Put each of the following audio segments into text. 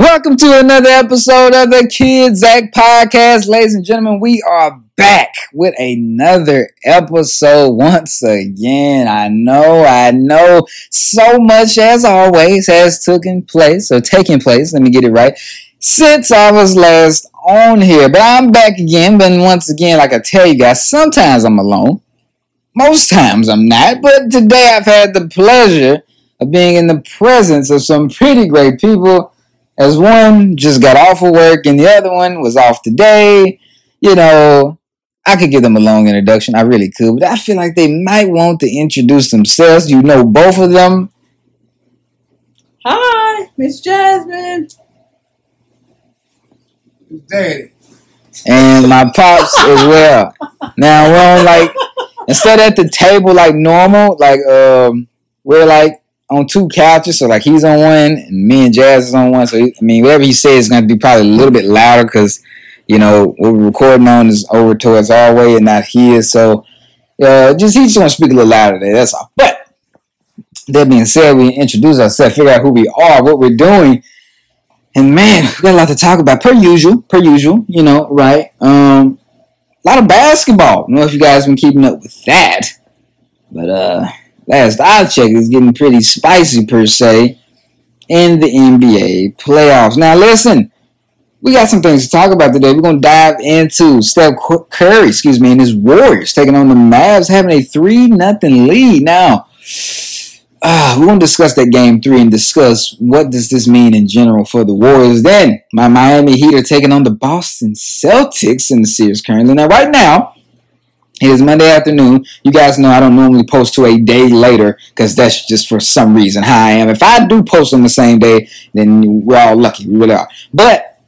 Welcome to another episode of the Kids Act Podcast. Ladies and gentlemen, we are back with another episode once again. I know. So much, as always, has taken place. Let me get it right. Since I was last on here. But I'm back again. But once again, like I tell you guys, sometimes I'm alone. Most times I'm not. But today I've had the pleasure of being in the presence of some pretty great people. As one just got off of work and the other one was off today. You know, I could give them a long introduction. I really could. But I feel like they might want to introduce themselves. You know both of them. Hi, Miss Jasmine. Daddy. And my pops as well. Now, we're on like, instead at the table like normal, like we're like on two couches, so like he's on one and me and Jazz is on one. So whatever he says is going to be probably a little bit louder because what we're recording on is over towards our way and not his. So he's just going to speak a little louder today. That's all. But that being said, we introduce ourselves, figure out who we are, what we're doing, and man, we got a lot to talk about. Per usual, right? A lot of basketball. I don't know if you guys been keeping up with that, but last I checked, it's getting pretty spicy per se in the NBA playoffs. Now listen, we got some things to talk about today. We're going to dive into Steph Curry, and his Warriors taking on the Mavs, having a 3-0 lead. Now, we're going to discuss that game 3 and discuss what does this mean in general for the Warriors. Then, my Miami Heat are taking on the Boston Celtics in the series currently. Now, right now, it is Monday afternoon. You guys know I don't normally post to a day later because that's just for some reason how I am. If I do post on the same day, then we're all lucky. We really are. But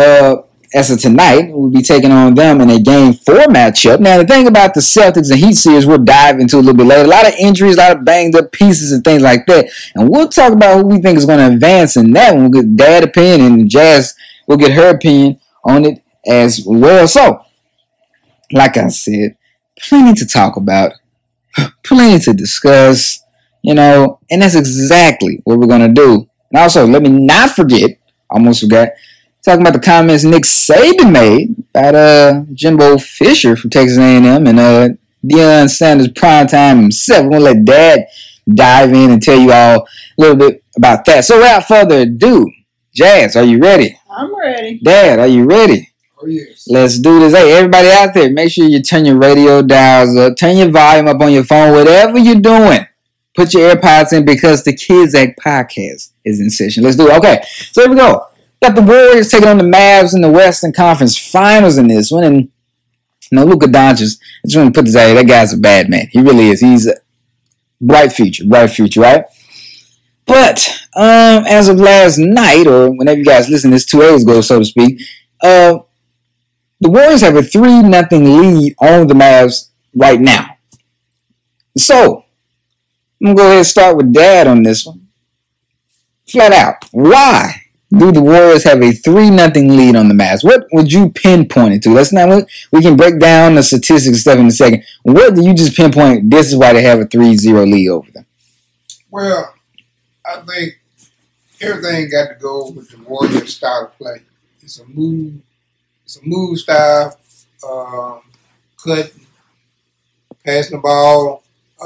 as of tonight, we'll be taking on them in a Game 4 matchup. Now, the thing about the Celtics and Heat series, we'll dive into a little bit later. A lot of injuries, a lot of banged up pieces and things like that. And we'll talk about who we think is going to advance in that one. We'll get Dad's opinion and Jazz will get her opinion on it as well. So, like I said, plenty to talk about, plenty to discuss, and that's exactly what we're going to do. And also, let me not forget, almost forgot, talking about the comments Nick Saban made about Jimbo Fisher from Texas A&M and Deion Sanders primetime himself. We're going to let Dad dive in and tell you all a little bit about that. So without further ado, Jazz, are you ready? I'm ready. Dad, are you ready? Oh, yes. Let's do this. Hey, everybody out there, make sure you turn your radio dials up, turn your volume up on your phone, whatever you're doing. Put your AirPods in because the Kids Act Podcast is in session. Let's do it. Okay, so here we go. Got the Warriors taking on the Mavs in the Western Conference Finals in this one. And, Luka Doncic, I just want to put this out here. That guy's a bad man. He really is. He's a bright future, right? But as of last night, or whenever you guys listen, this 2 days ago, so to speak, the Warriors have a 3-0 lead on the Mavs right now. So, I'm going to go ahead and start with Dad on this one. Flat out, why do the Warriors have a 3-0 lead on the Mavs? What would you pinpoint it to? We can break down the statistics and stuff in a second. What do you just pinpoint? This is why they have a 3-0 lead over them. Well, I think everything got to go with the Warriors' style of play. It's a move style, cut, passing the ball,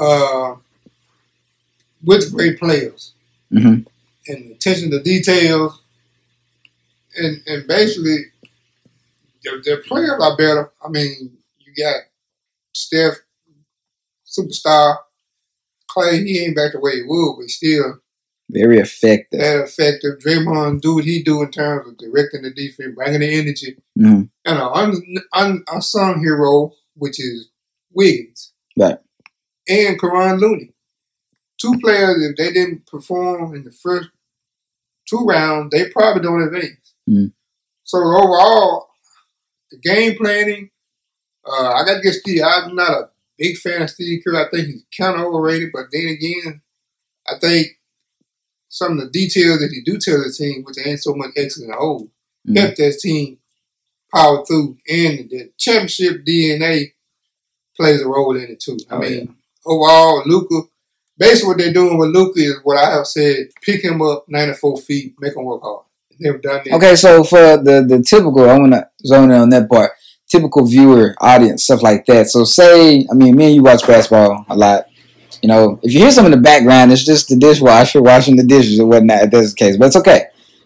with great players. Mm-hmm. And attention to details. And basically, their players are better. You got Steph, superstar. Clay, he ain't back the way he would, but still very effective. That effective. Draymond do what he do in terms of directing the defense, bringing the energy. Mm-hmm. And an unsung hero, which is Wiggins. Right. And Kevon Looney. 2 players, if they didn't perform in the first 2 rounds, they probably don't advance. Mm-hmm. So overall, the game planning, I got to get Steve. I'm not a big fan of Steve Kerr. I think he's kind of overrated, but then again, I think some of the details that he do tell the team, which ain't so much excellent hold, helped that team power through. And the championship DNA plays a role in it too. Overall, Luka, basically what they're doing with Luka is what I have said, pick him up 94 feet, make him work hard. Never done that. Okay, so for the typical, I want to zone in on that part. Typical viewer, audience, stuff like that. So say, I mean, me and you watch basketball a lot. You know, if you hear something in the background, it's just the dishwasher washing the dishes or whatnot. If that's the case, but it's okay.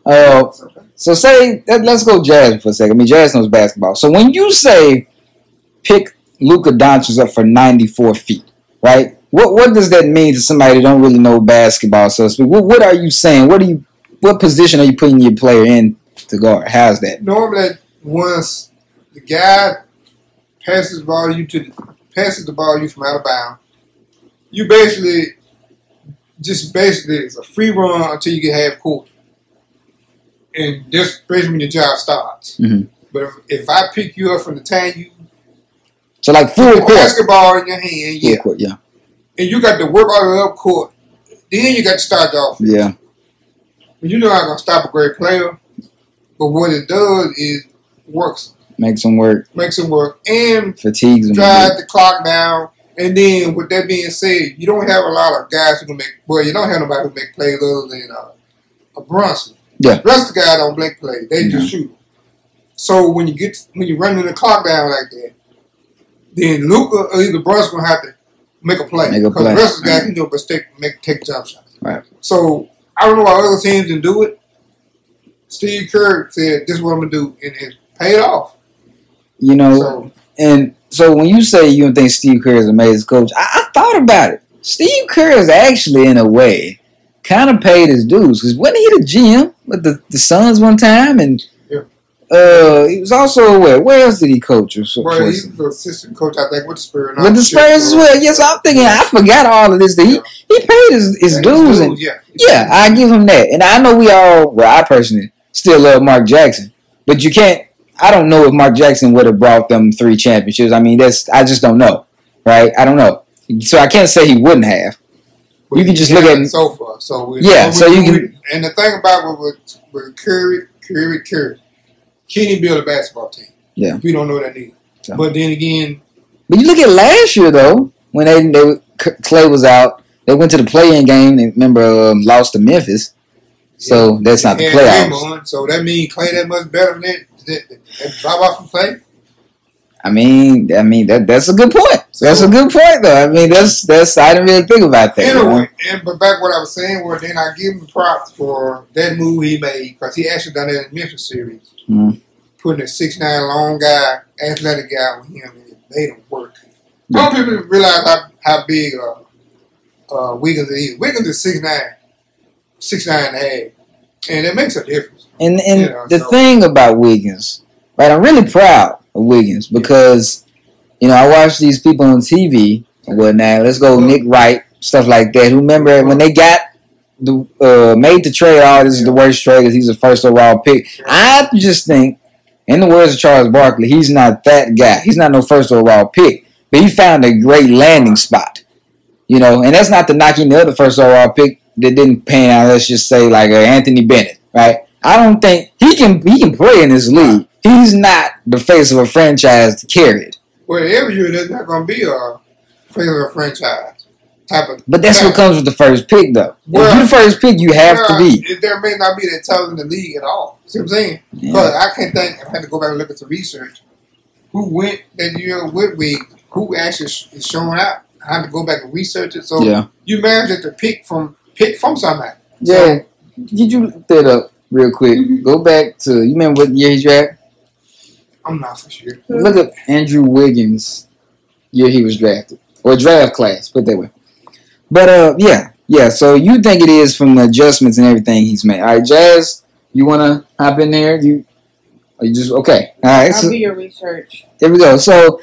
So say, let's go Jazz for a second. I mean, Jazz knows basketball. So when you say pick Luka Doncic up for 94 feet, right? What does that mean to somebody that don't really know basketball, so to speak? What are you saying? What position are you putting your player in to guard? How's that? Normally, once the guy passes the ball you from out of bounds, you basically it's a free run until you get half court. And that's basically when your job starts. Mm-hmm. But if I pick you up from the time you so like full put the court basketball in your hand, yeah. Full court, yeah. And you got to work all the way up court, then you got to start your offense. Yeah. You're not going to stop a great player, but what it does is works. Makes them work. And fatigues them. Drive the clock down. And then, with that being said, you don't have a lot of guys who can make. Well, you don't have nobody who make plays other than a Brunson. Yeah. The rest of the guys don't make plays. They just shoot. So when you running the clock down like that, then Luka or either Brunson gonna have to make a play because the rest of the guys can do but take jump shots. Right. So I don't know why other teams didn't do it. Steve Kerr said, "This is what I'm gonna do," and it paid off. You know, So when you say you don't think Steve Kerr is an amazing coach, I thought about it. Steve Kerr is actually, in a way, kind of paid his dues. Because wasn't he the GM with the Suns one time? And he was also, where else did he coach? Well, he was the assistant coach, I think, with the Spurs. With the Spurs as well. Yes, I'm thinking, I forgot all of this. He paid his dues. Yeah, I give him that. And I know I personally still love Mark Jackson. But you can't. I don't know if Mark Jackson would have brought them 3 championships. I mean, I just don't know, right? I don't know, so I can't say he wouldn't have. You can just look at so far. So you can. And the thing about with Curry, Kenny built a basketball team. Yeah, we don't know that either. So. But then again, you look at last year though, when Clay was out, they went to the play-in game. And remember, lost to Memphis. So that's not the playoffs. So that means Clay that much better than that. Drop off and play. I mean that's a good point. That's a good point, though. I mean that's I didn't really think about that. Anyway, but back what I was saying was then I give him props for that move he made because he actually done that in the Memphis series, putting a 6'9" long guy, athletic guy with him, and it made him work. Some people realize how big Wiggins is. Wiggins is 6'9" and a half, and it makes a difference. And the thing about Wiggins, right? I'm really proud of Wiggins because, I watch these people on TV and whatnot. Let's go Nick Wright, stuff like that. Who remember when they got made the trade? Oh, this is the worst trade because he's a first overall pick. I just think, in the words of Charles Barkley, he's not that guy. He's not no first overall pick, but he found a great landing spot. And that's not to knock any other first overall pick that didn't pan out. Let's just say like Anthony Bennett, right? I don't think he can play in this league. He's not the face of a franchise to carry it. Well, every year there's not going to be a face of a franchise type of. But that's what comes with the first pick, though. Well, if you're the first pick, you have to be. There may not be that talent in the league at all. See what I'm saying? Because I can't think. I had to go back and look at the research. Who went that year with Wiggins? Who actually is showing out? I had to go back and research it. So you managed to pick from somebody. Yeah. Did you look that up? Real quick, go back to, you remember what year he drafted? I'm not for sure. Look up Andrew Wiggins' year he was drafted. Or draft class, put it that way. But, yeah, so you think it is from the adjustments and everything he's made. All right, Jazz, you want to hop in there? Are you just, okay. All right. I'll do your research. There we go. So,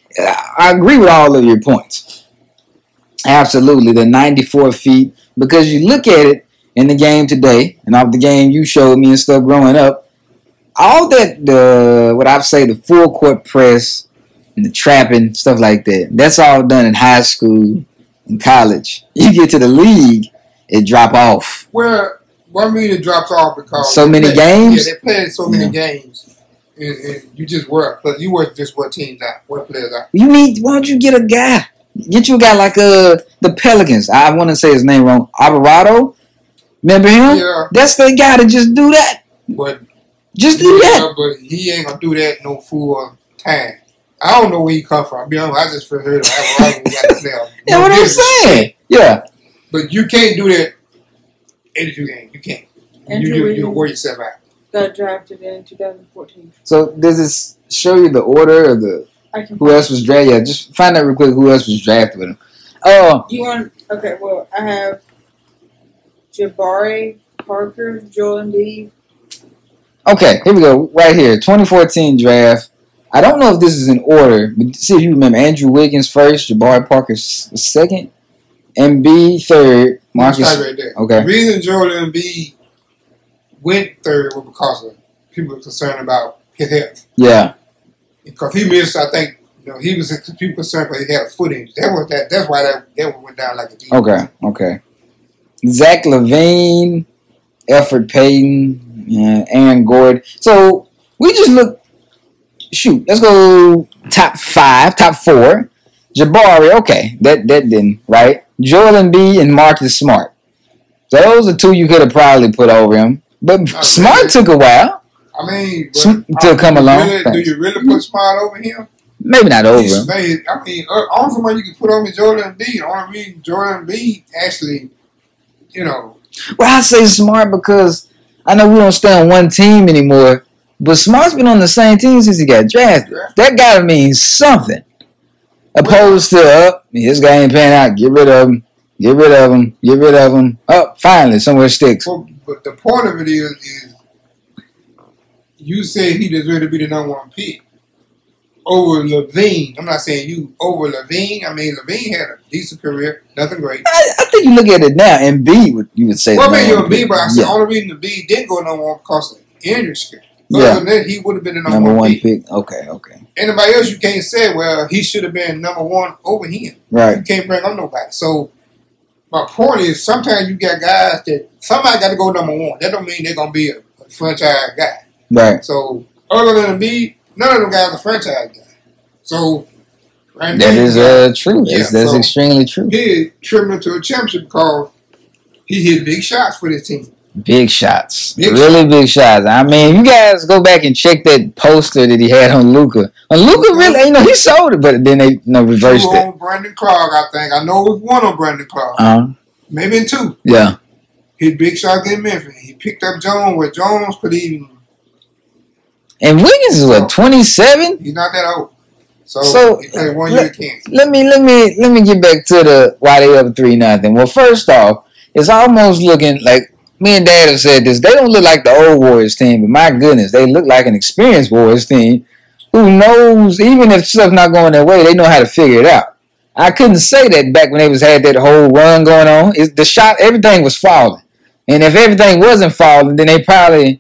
I agree with all of your points. Absolutely, the 94 feet, because you look at it, in the game today, and off the game you showed me and stuff growing up, all that, the full court press and the trapping, stuff like that, that's all done in high school and college. You get to the league, it drop off. Well, what I mean it drops off because so many games? Yeah, they played so many games. And you just work. But you work just what teams out, what players out. Why don't you get a guy? Get you a guy like the Pelicans. I want to say his name wrong. Alvarado? Remember him? Yeah. That's the guy to just do that. But Just do that. but he ain't gonna do that no full time. I don't know where he come from. I'll be honest, I just heard him. Yeah, what I'm saying. Yeah. But you can't do that 82 games. You can't. You wear yourself out. Got drafted in 2014. So does this show you the order of the who else was drafted? Yeah, just find out real quick who else was drafted with him. Oh. You want? Okay. Well, I have Jabari Parker, Joel Embiid. Okay, here we go. Right here, 2014 draft. I don't know if this is in order, but see if you remember. Andrew Wiggins first, Jabari Parker second, Embiid third, Marcus. Right there. Okay. The reason Joel Embiid went third was because of people concerned about his health. Yeah. Because he missed, I think, he was people concerned because he had a foot injury. That's why that went down like a deep. Okay. Zach LaVine, Elfrid Payton, Aaron Gordon. So we just look. Shoot, let's go top 4. Jabari, okay, that didn't right. Joel Embiid and Marcus Smart. So those are two you could have probably put over him, but Smart took a while. I mean, to come along. Do you really put Smart over him? Maybe not over him. I mean, only one you can put over is Joel Embiid. The only reason Joel Embiid actually, Well, I say Smart because I know we don't stay on one team anymore. But Smart's been on the same team since he got drafted. Yeah. That gotta mean something. Opposed to, his guy ain't paying out. Get rid of him. Oh, finally, somewhere sticks. Well, but the point of it is you said he deserved to be the number 1 pick over LaVine. I'm not saying you over LaVine. I mean, LaVine had a decent career, nothing great. I think you look at it now, Embiid, you would say. Well, I mean, you're Embiid, but I said the only reason Embiid didn't go number 1 because of injury scare. Other than that, he would have been the number 1 pick. Okay. Anybody else, you can't say, well, he should have been number 1 over him. Right. You can't bring up nobody. So, my point is, sometimes you got guys that somebody got to go number 1. That don't mean they're going to be a franchise guy. Right. So, other than Embiid, none of them guys are franchise guys. So, right that is true. Yeah, that's extremely true. He tripped into a championship because he hit big shots for this team. Big shots. Big shots. I mean, you guys go back and check that poster that he had on Luka. On Luka, really, he sold it, but then they reversed it. On Brandon Clark, I think. I know it was 1 on Brandon Clark. Maybe 2. Yeah. Hit big shots in Memphis. He picked up Jones where Jones could even. And Wiggins is what, 27? He's not that old. So he played 1 year cancer. Let me get back to why they up 3-0. Well, first off, it's almost looking like. Me and Dad have said this. They don't look like the old Warriors team, but my goodness, they look like an experienced Warriors team who knows, even if stuff's not going their way, they know how to figure it out. I couldn't say that back when they had that whole run going on. The shot, everything was falling. And if everything wasn't falling, then they probably,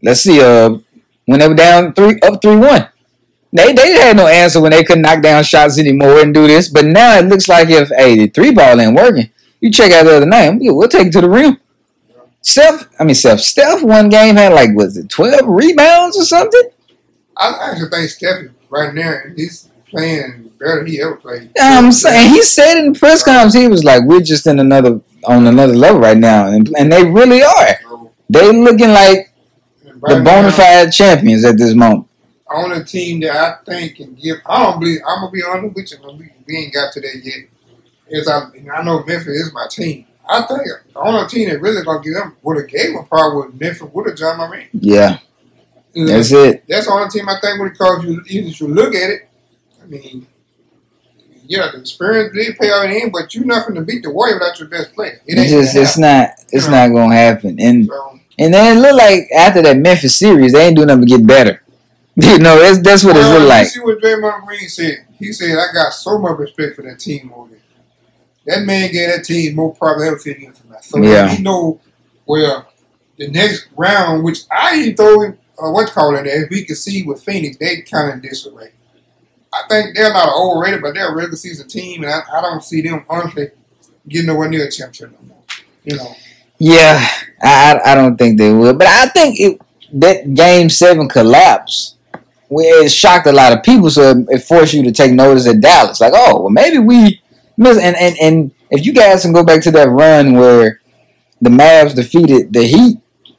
when they were down 3-1. They had no answer when they couldn't knock down shots anymore and do this. But now it looks like if, the 3-ball ain't working, you check out the other night, we'll take it to the rim. Steph, one game had 12 rebounds or something? I actually think Steph is right there. He's playing better than he ever played. I'm saying, he said in the press conference, he was like, we're just on another level right now. And they really are. They looking like the bona fide champions at this moment. On a team that I think can give, I'm going to be honest with you, we ain't got to that yet. I know Memphis is my team. I think the only team that really gonna give them would have gave them probably was Memphis would have John Moran. Yeah, that's it. That's the only team I think would have caused you. If you look at it, I mean, the experience did pay out in the end, but you're nothing to beat the Warriors without your best player. It's not gonna happen. And then it looked like after that Memphis series, they ain't doing nothing to get better. That's what it looked like. You see what Draymond Green said? He said, "I got so much respect for that team over there." That man gave that team more probability against him. So he know where the next round, which I even throw in, in there, if we could see with Phoenix, they kind of disarray. I think they're not overrated, but they're a regular season team, and I don't see them honestly getting nowhere near a championship no more. Yeah, I don't think they will, but I think that Game 7 collapse, it shocked a lot of people, so it forced you to take notice at Dallas. Like, maybe we. And if you guys can go back to that run where the Mavs defeated the Heat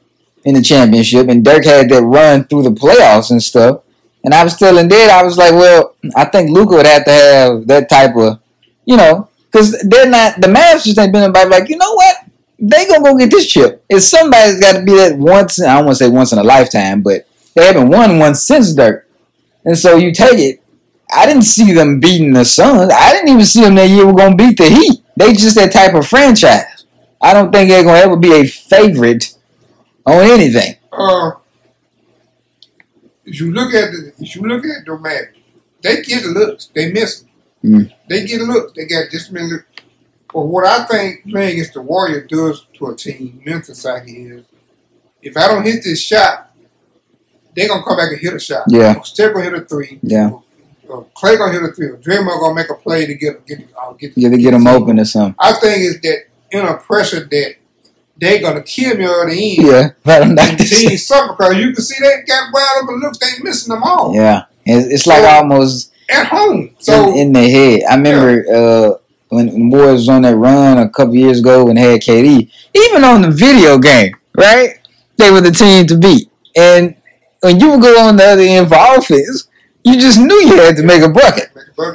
in the championship, and Dirk had that run through the playoffs and stuff. And I was telling Dad, I was like, well, I think Luka would have to have that type of, because they're not, the Mavs just ain't been about like, you know what? They gonna go get this chip. If somebody's got to be that once, I don't want to say once in a lifetime, but they haven't won one since Dirk. And so you take it. I didn't see them beating the Suns. I didn't even see them that year were going to beat the Heat. They just that type of franchise. I don't think they're going to ever be a favorite on anything. If you look at the Mavs, they get looks. They miss them. They get looks. They got just many looks. But what I think playing against the Warriors does to a team, mental side is, if I don't hit this shot, they're going to come back and hit a shot. Yeah. Steph going to hit a three. Yeah. Clay going to hit a three. Draymond going to make a play to get them open or something. I think it's that inner pressure that they're going to kill me at the end. Yeah. But I'm not the team suffer because you can see they got wide open looks. They missing them all. Yeah. It's like almost at home. So in their head. I remember when the Warriors was on that run a couple years ago when they had KD, even on the video game, right? They were the team to beat. And when you would go on the other end for offense, you just knew you had to make a bucket.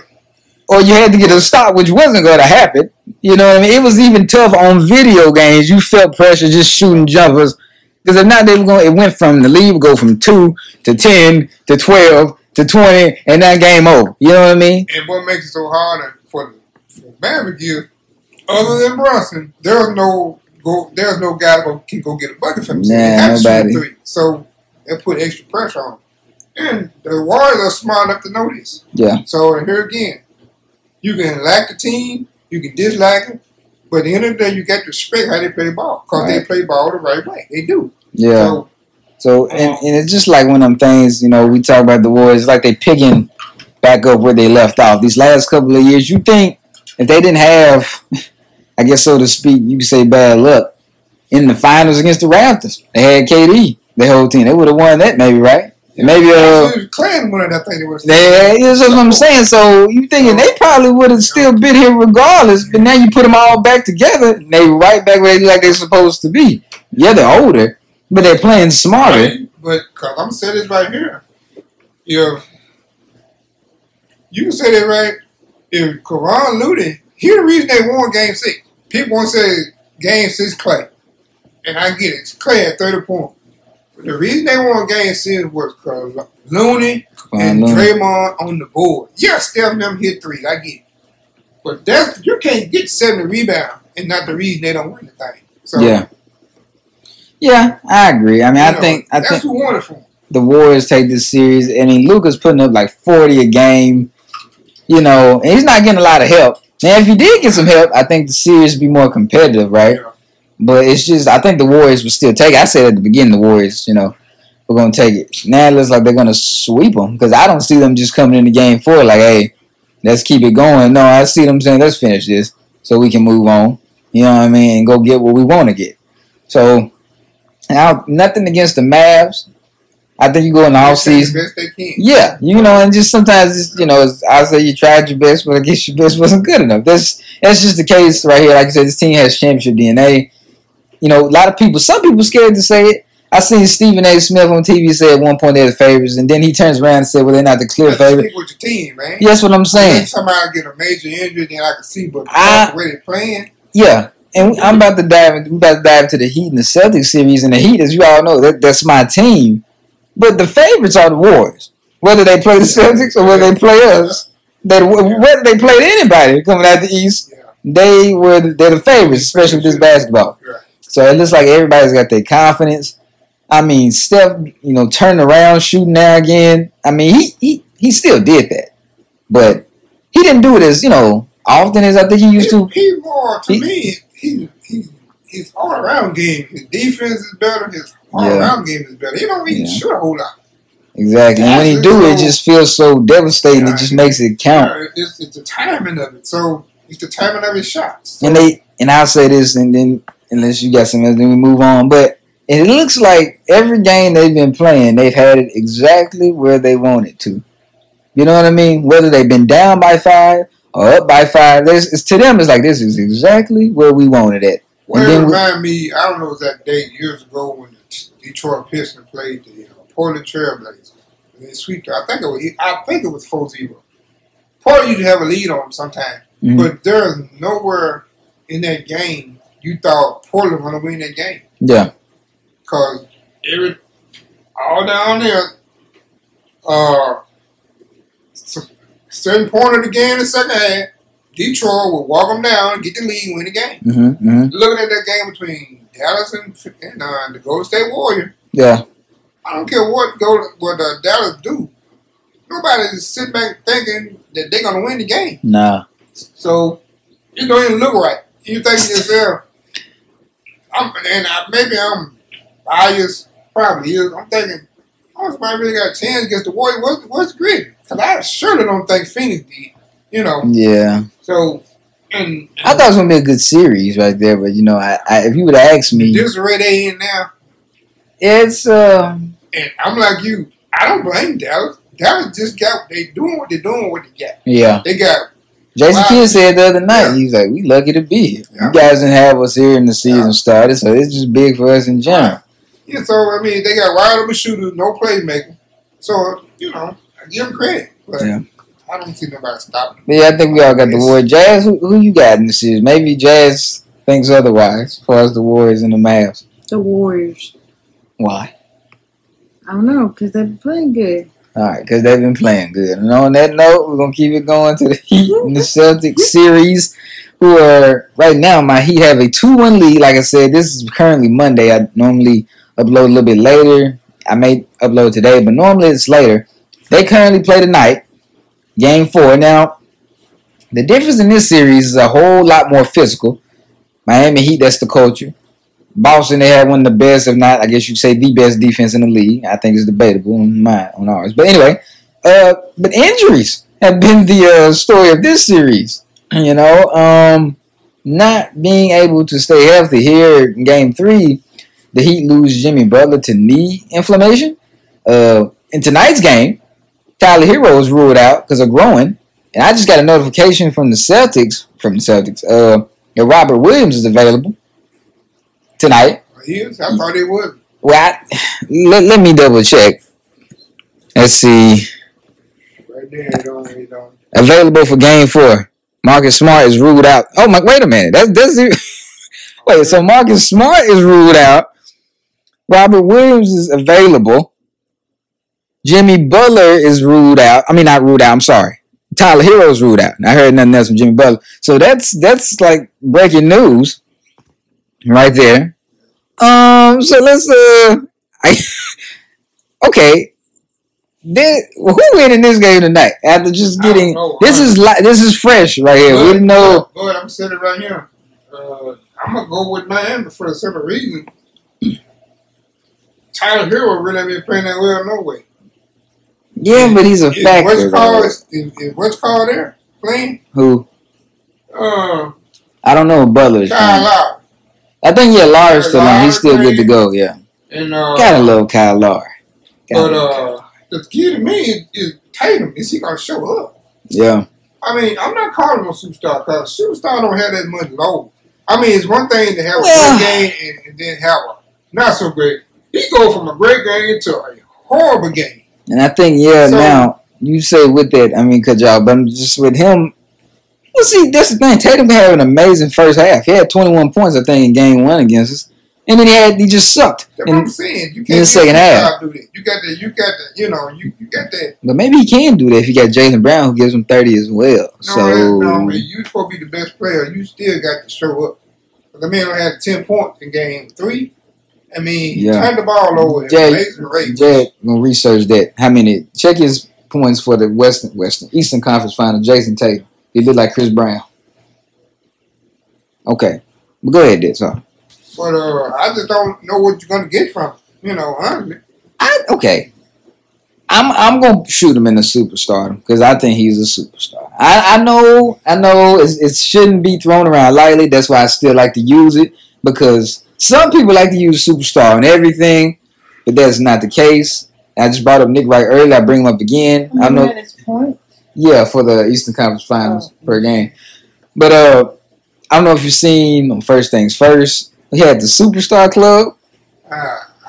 Or you had to get a stop, which wasn't going to happen. You know what I mean? It was even tough on video games. You felt pressure just shooting jumpers. Because if not, it went from the lead would go from 2 to 10 to 12 to 20, and then game over. You know what I mean? And what makes it so hard for Maverick is, other than Brunson, there's no guy that can go get a bucket from him. Nobody. So they put extra pressure on him. And the Warriors are smart enough to know this. Yeah. So here again, you can like the team, you can dislike it, but at the end of the day, you got to respect how they play ball because they play ball the right way. They do. Yeah. So and it's just like one of them things, we talk about the Warriors, like they picking back up where they left off. These last couple of years, you think if they didn't have, I guess so to speak, you could say bad luck, in the finals against the Raptors, they had KD, the whole team. They would have won that maybe, right? Maybe Clan won it. I think it was. That's what I'm saying. So you thinking they probably would have still been here regardless, but now you put them all back together, and they right back where they like they're supposed to be. Yeah, they're older, but they're playing smarter. Right, but I'm gonna say this right here. If you can say that right, if Kevon Looney, here's the reason they won Game 6. People want to say Game 6 Clay, and I get it. Clay had 30 points. The reason they won Game 6 was because Looney and Draymond on the board. Yeah, Steph and them hit threes. I get it. But you can't get 70 rebounds and not the reason they don't win the thing. So yeah, I agree. I mean, I think that's who won it for them. The Warriors take this series. I mean, Luka's putting up like 40 a game, and he's not getting a lot of help. Now, if he did get some help, I think the series would be more competitive, right? Yeah. But it's just, I think the Warriors would still take it. I said at the beginning, the Warriors, we're going to take it. Now it looks like they're going to sweep them because I don't see them just coming in the game 4 like, hey, let's keep it going. No, I see them saying, let's finish this so we can move on, you know what I mean, and go get what we want to get. So, now, nothing against the Mavs. I think you go in the offseason. The best they can. Yeah, and just sometimes, I say you tried your best, but I guess your best wasn't good enough. That's just the case right here. Like I said, this team has championship DNA. A lot of people, some people scared to say it. I seen Stephen A. Smith on TV say at one point they're the favorites, and then he turns around and said, well, they're not the clear favorite. Stick with your team, man. Yeah, that's what I'm saying. If somebody get a major injury, then I can see, but the way they're playing. Yeah, and I'm about to dive into the Heat and the Celtics series, and the Heat, as you all know, that's my team. But the favorites are the Warriors. Whether they play the Celtics or whether they play us, whether they played anybody coming out the East, they're the favorites, especially with this basketball. Right. So it looks like everybody's got their confidence. I mean, Steph, turning around, shooting now again. I mean, he still did that, but he didn't do it as often as I think he used to. His all around game. His defense is better. His all around game is better. He don't even shoot a whole lot. Exactly. And when he do, it just feels so devastating. It just makes it count. It's the timing of it. So it's the timing of his shots. So. And I'll say this, and then unless you got something else, then we move on. But it looks like every game they've been playing, they've had it exactly where they want it to. You know what I mean? Whether they've been down by 5 or up by 5, to them it's like this is exactly where we want it at. Well, it reminded me, I don't know, it was that day years ago when the Detroit Pistons played the Portland Trailblazers. And they swept. I think it was 4-0. Portland used to have a lead on them sometimes, but there's nowhere in that game you thought Portland was going to win that game. Yeah. Because all down there, certain point of the game in the second half, Detroit would walk them down, get the lead, and win the game. Looking at that game between Dallas and the Golden State Warriors, yeah, I don't care what Dallas do. Nobody is sitting back thinking that they're going to win the game. Nah. So it don't even look right. You think to yourself, maybe I'm biased, probably is. I'm thinking, somebody really got a chance against the Warriors. What's great? Because I surely don't think Phoenix did. Yeah. So, and I thought it was gonna be a good series right there, but if you would have asked me, this is where they in now. It's and I'm like you. I don't blame Dallas. Dallas just they doing what they're doing with the gap. Yeah. They got. Jason Kidd said the other night, he was like, "We lucky to be here. You guys didn't have us here in the season started, so it's just big for us in general." Yeah. So I mean, they got wide open shooters, no playmaking. So I give them credit. But I don't see nobody stopping them. Yeah, I think we all got the Warriors. Jazz, who you got in the series? Maybe Jazz thinks otherwise as far as the Warriors and the Mavs. The Warriors. Why? I don't know, because they've been playing good. All right, because they've been playing good. And on that note, we're going to keep it going to the Heat and the Celtics series, who are, right now, my Heat have a 2-1 lead. Like I said, this is currently Monday. I normally upload a little bit later. I may upload today, but normally it's later. They currently play tonight, Game 4. Now, the difference in this series is a whole lot more physical. Miami Heat, that's the culture. Boston, they had one of the best, if not, I guess you'd say the best defense in the league. I think it's debatable on ours. But anyway, but injuries have been the story of this series. Not being able to stay healthy here in Game 3, the Heat lose Jimmy Butler to knee inflammation. In tonight's game, Tyler Hero was ruled out because of groin. And I just got a notification from the Celtics, that Robert Williams is available tonight. He is? I thought he was. Well, let me double check. Let's see. Right there, it don't. Available for Game 4. Marcus Smart is ruled out. Oh my! Wait a minute. That's it. Wait. So Marcus Smart is ruled out. Robert Williams is available. Jimmy Butler is ruled out. I mean, not ruled out. I'm sorry. Tyler Hero is ruled out. I heard nothing else from Jimmy Butler. So that's like breaking news. Right there. So let's okay. Who winning this game tonight? After just getting this is fresh right here. We didn't know. Good, I'm sitting right here. I'm gonna go with Miami for a simple reason. Tyler Hero really ain't been playing that well no way. Yeah, but he's a factor. What's called there playing? Who? I don't know. Butler's Kyle Lowry. I think Lowry's still on. He's still good to go. Yeah. And gotta love Kyle Lowry. The key to me is Tatum. Is he gonna show up? Yeah. I mean, I'm not calling him a superstar because superstar don't have that much load. I mean, it's one thing to have a great game and then have a not so great. He go from a great game to a horrible game. And I think now you say with that, I mean, cut y'all, but I'm just with him. Well, see, that's the thing. Tatum had an amazing first half. He had 21 points, I think, in Game 1 against us. And then he just sucked. That's what I'm saying. You can't in the second half. Do that. You got that. But maybe he can do that if you got Jaylen Brown who gives him 30 as well. No, man, you supposed to be the best player. You still got to show up. The man had 10 points in Game 3. I mean, he turned the ball over at an amazing rate. Jay, gonna research that. How many? Check his points for the Eastern Conference Final. Jason Tatum. He looked like Chris Brown. Okay, well, go ahead, so. But I just don't know what you're gonna get from him. Honestly. Okay. I'm gonna shoot him in the superstar because I think he's a superstar. I know it shouldn't be thrown around lightly. That's why I still like to use it because some people like to use superstar and everything, but that's not the case. I just brought up Nick Wright earlier. I bring him up again. I know. Yeah, for the Eastern Conference Finals per game. But I don't know if you've seen First Things First. We had the Superstar Club. I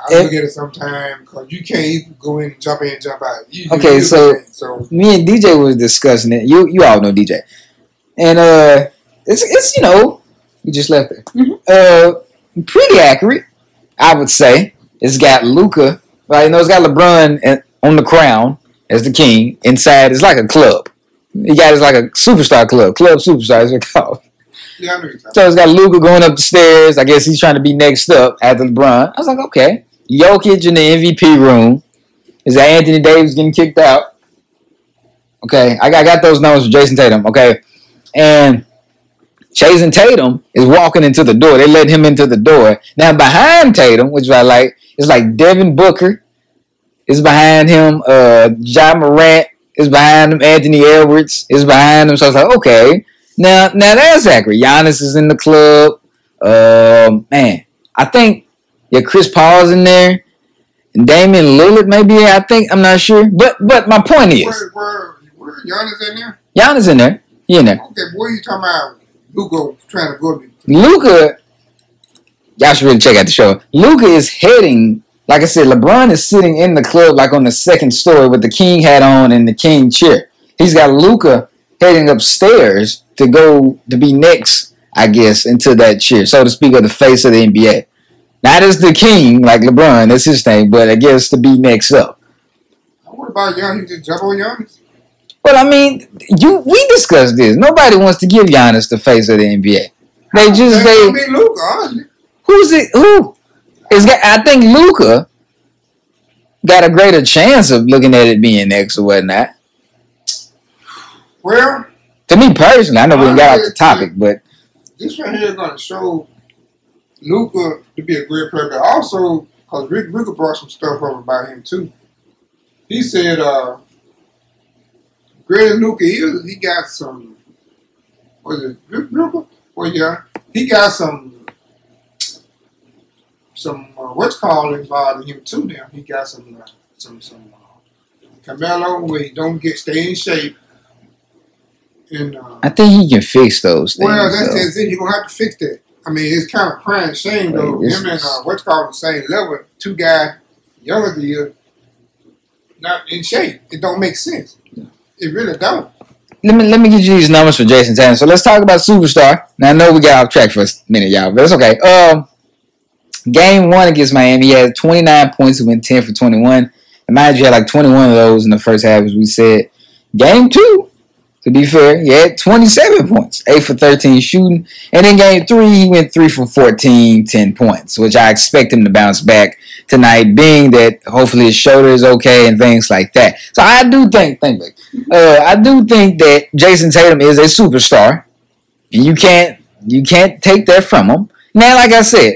I look at it sometimes because you can't even go in, jump out. Okay, so me and DJ was discussing it. You all know DJ, and it's you know, we just left it. Pretty accurate, I would say. It's got Luka, right? You know, it's got LeBron on the crown as the king. Inside, it's like a club. He got it's like a superstar club superstar is what it's called. Yeah, I know. So it's got Luka going up the stairs. I guess he's trying to be next up after LeBron. I was like, okay. Jokic in the MVP room. Is that Anthony Davis getting kicked out? Okay, I got those numbers for Jason Tatum. Okay, and Jason Tatum is walking into the door. They let him into the door. Now behind Tatum, which I like, is like Devin Booker. Is behind him. Ja Morant is behind him. Anthony Edwards is behind him. So I was like, okay. Now that's accurate. Giannis is in the club. Man, I think Chris Paul's in there. And Damian Lillard maybe. I'm not sure. But my point is, where Giannis in there? Giannis in there. He in there. Okay, what are you talking about? Luka trying to go to Luka. Y'all should really check out the show. Luka is heading. Like I said, LeBron is sitting in the club like on the second story with the king hat on and the king chair. He's got Luka heading upstairs to go to be next, I guess, into that chair, so to speak, of the face of the NBA. Not as the king, like LeBron, that's his thing, but I guess to be next up. What about Giannis? Just jump on Giannis? Well, I mean, we discussed this. Nobody wants to give Giannis the face of the NBA. Luka, honestly. Who's it? Who? I think Luka got a greater chance of looking at it being next or whatnot. Well, to me personally, I know we didn't got off the topic, but this right here is going to show Luka to be a great player, but also because Luka brought some stuff up about him too. He said, great as Luka is, he got some. Was it Luka? Well, yeah, he got some what's called involved in him too. Now he got some Carmelo where he don't stay in shape. And I think he can fix those things. Well, that's it. He's gonna have to fix that. I mean, it's kind of crying shame though. Him and what's called the same level, two guys younger than you, not in shape. It don't make sense. It really don't. Let me get you these numbers for Jason Tatum. So let's talk about Superstar. Now I know we got off track for a minute, y'all, but it's okay. Game 1 against Miami, he had 29 points. He went 10 for 21. And mind you, he had like 21 of those in the first half, as we said. Game 2, to be fair, he had 27 points, 8 for 13 shooting. And in Game 3, he went 3 for 14, 10 points, which I expect him to bounce back tonight, being that hopefully his shoulder is okay and things like that. So I do think that Jason Tatum is a superstar, and you can't take that from him. Now, like I said,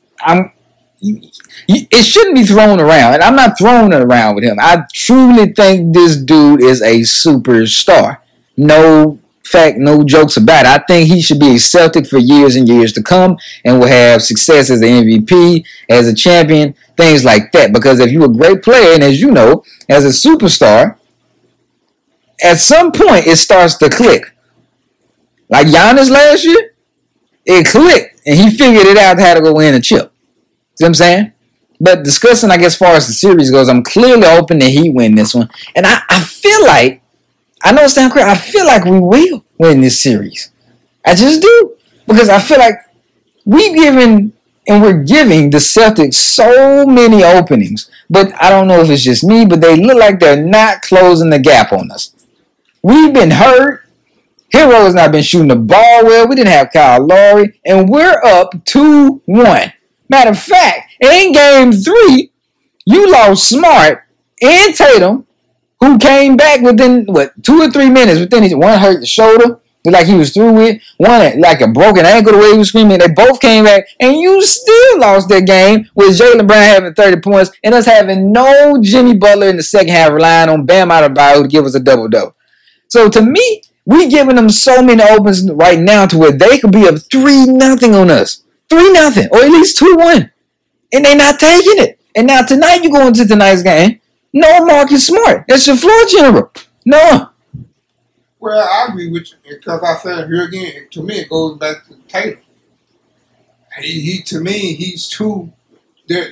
it shouldn't be thrown around, and I'm not throwing it around with him. I truly think this dude is a superstar. No jokes about it. I think he should be a Celtic for years and years to come and will have success as an MVP, as a champion, things like that. Because if you're a great player, and as you know, as a superstar, at some point it starts to click. Like Giannis last year, it clicked, and he figured it out how to go win a chip. See what I'm saying? But discussing, I guess, as far as the series goes, I'm clearly hoping that he win this one. And I feel like, I know it sounds crazy, I feel like we will win this series. I just do. Because I feel like we're giving the Celtics so many openings. But I don't know if it's just me, but they look like they're not closing the gap on us. We've been hurt. Hero has not been shooting the ball well. We didn't have Kyle Lowry. And we're up 2-1. Matter of fact, in Game 3, you lost Smart and Tatum, who came back within, 2 or 3 minutes. One hurt the shoulder, like he was through with. One like a broken ankle, the way he was screaming. They both came back, and you still lost that game with Jaylen Brown having 30 points and us having no Jimmy Butler in the second half, relying on Bam Adebayo to give us a double-double. So to me, we giving them so many opens right now to where they could be up 3-0 on us. 3-0, or at least 2-1. And they're not taking it. And now tonight, you go into tonight's game, no Marcus Smart. That's your floor general. No. Well, I agree with you, because I said here again, to me, it goes back to Tatum. He to me, he's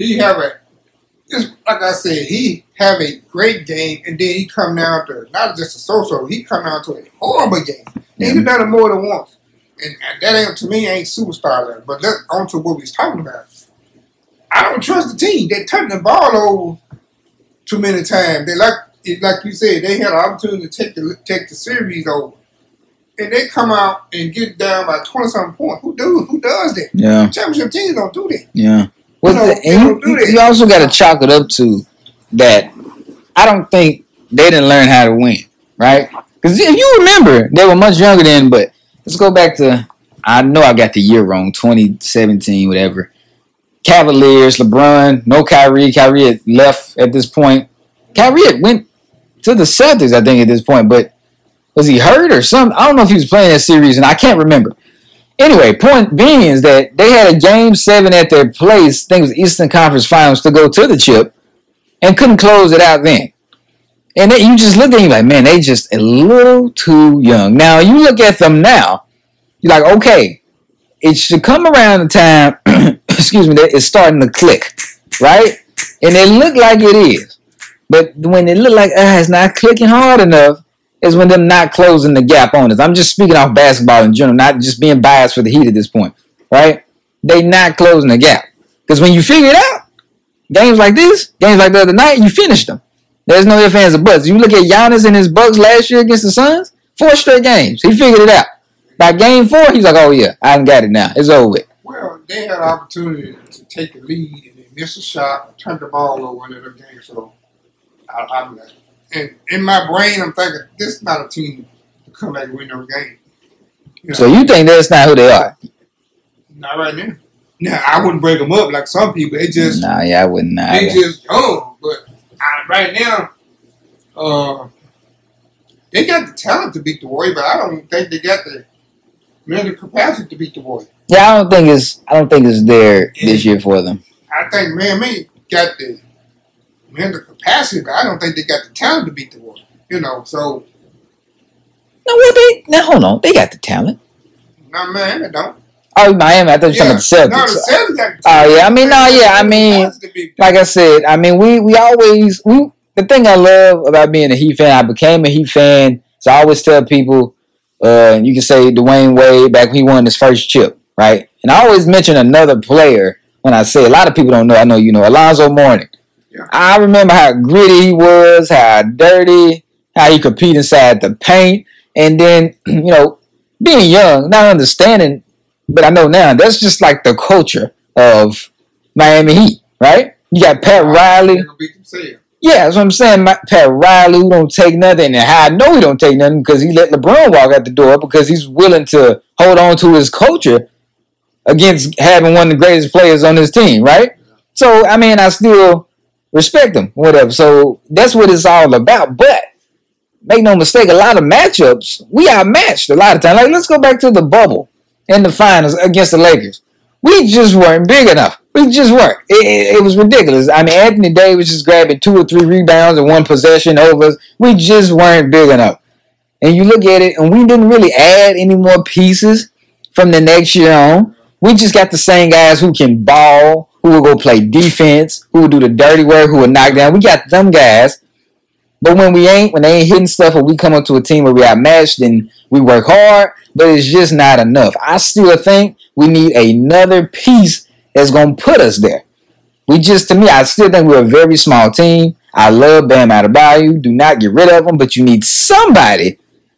he have a, just like I said, he have a great game, and then he come down to not just a so-so, he come down to a horrible game. And he done it more than once. And that ain't, to me, ain't superstar level. But that's on to what we was talking about. I don't trust the team. They turn the ball over too many times. They like you said, they had an opportunity to take the series over. And they come out and get down by 20-something points. Who does that? Yeah. Championship teams don't do that. Yeah. Well, you also got to chalk it up to that. I don't think they didn't learn how to win, right? Because if you remember, they were much younger then. But let's go back to, I know I got the year wrong, 2017, whatever. Cavaliers, LeBron, no Kyrie. Kyrie had left at this point. Kyrie had went to the Celtics, I think, at this point. But was he hurt or something? I don't know if he was playing that series, and I can't remember. Anyway, point being is that they had a Game 7 at their place, I think it was Eastern Conference Finals, to go to the chip, and couldn't close it out then. And then you just look at him like, man, they just a little too young. Now, you look at them now, you're like, okay, it should come around the time, excuse me, that it's starting to click, right? And it look like it is. But when it look like it's not clicking hard enough, is when them not closing the gap on us. I'm just speaking off basketball in general, not just being biased for the Heat at this point, right? They not closing the gap. Because when you figure it out, games like this, games like the other night, you finish them. There's no ifs, ands, or buts. You look at Giannis and his Bucks last year against the Suns, 4 straight games. He figured it out. By game 4, he's like, oh yeah, I done got it now. It's over with. Well, they had an opportunity to take the lead and they missed a shot, turn the ball over in the game. So I'm like, and in my brain, I'm thinking, this is not a team to come back and win no game. You know? So you think that's not who they are? Not right now. Now, I wouldn't break them up like some people. They just... Nah, yeah, I wouldn't. They just young. But right now, they got the talent to beat the Warriors, but I don't think they got the mental capacity to beat the Warriors. Yeah, I don't think it's there this year for them. I think Miami got the mental capacity, but I don't think they got the talent to beat the Warriors. You know, so. Now hold on, they got the talent. No, Miami don't. Oh, Miami, I thought you were talking about the Celtics. No, the Celtics got the talent. Oh yeah, I mean, like I said, we always the thing I love about being a Heat fan, I became a Heat fan, so I always tell people, you can say Dwayne Wade back when he won his first chip, right? And I always mention another player when I say, a lot of people don't know, I know you know, Alonzo Mourning. Yeah. I remember how gritty he was, how dirty, how he compete inside the paint, and then, you know, being young, not understanding, but I know now, that's just like the culture of Miami Heat, right? You got Pat Riley. Yeah, that's what I'm saying. Pat Riley, who don't take nothing, and how I know he don't take nothing because he let LeBron walk out the door because he's willing to hold on to his culture against having one of the greatest players on his team, right? So, I mean, I still respect him, whatever. So, that's what it's all about. But, make no mistake, a lot of matchups, we outmatched a lot of times. Like, let's go back to the bubble in the finals against the Lakers. We just weren't big enough. We just weren't. It was ridiculous. I mean, Anthony Davis just grabbing 2 or 3 rebounds in one possession over us. We just weren't big enough. And you look at it, and we didn't really add any more pieces from the next year on. We just got the same guys who can ball, who will go play defense, who will do the dirty work, who will knock down. We got them guys. But when they ain't hitting stuff, or we come up to a team where we outmatched, then we work hard, but it's just not enough. I still think we need another piece that's going to put us there. To me, I still think we're a very small team. I love Bam Adebayo. Do not get rid of him, but you need somebody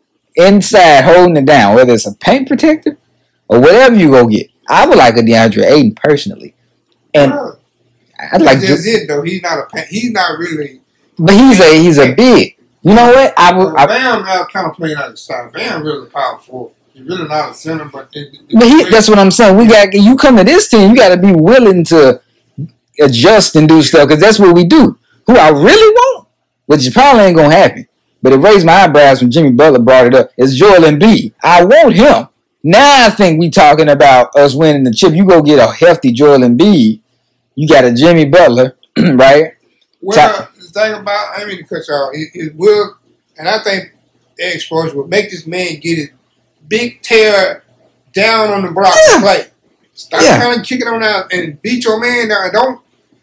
inside holding it down, whether it's a paint protector or whatever you go get. I would like a DeAndre Ayton personally. And I'd like to. That's it, though. He's not really. But he's a big. You know what? Bam kind of playing out the side. Bam really powerful. He's really not a center, but that's what I'm saying. You come to this team, you got to be willing to adjust and do stuff because that's what we do. Who I really want, which probably ain't gonna happen, but it raised my eyebrows when Jimmy Butler brought it up. Is Joel Embiid. I want him. Now I think we talking about us winning the chip. You go get a healthy Joel Embiid. You got a Jimmy Butler, right? Well, the thing about, I mean to cut you off, it will, and I think the exposure will make this man get his big tear down on the block to play. Stop kind of kicking on out and beat your man down. Don't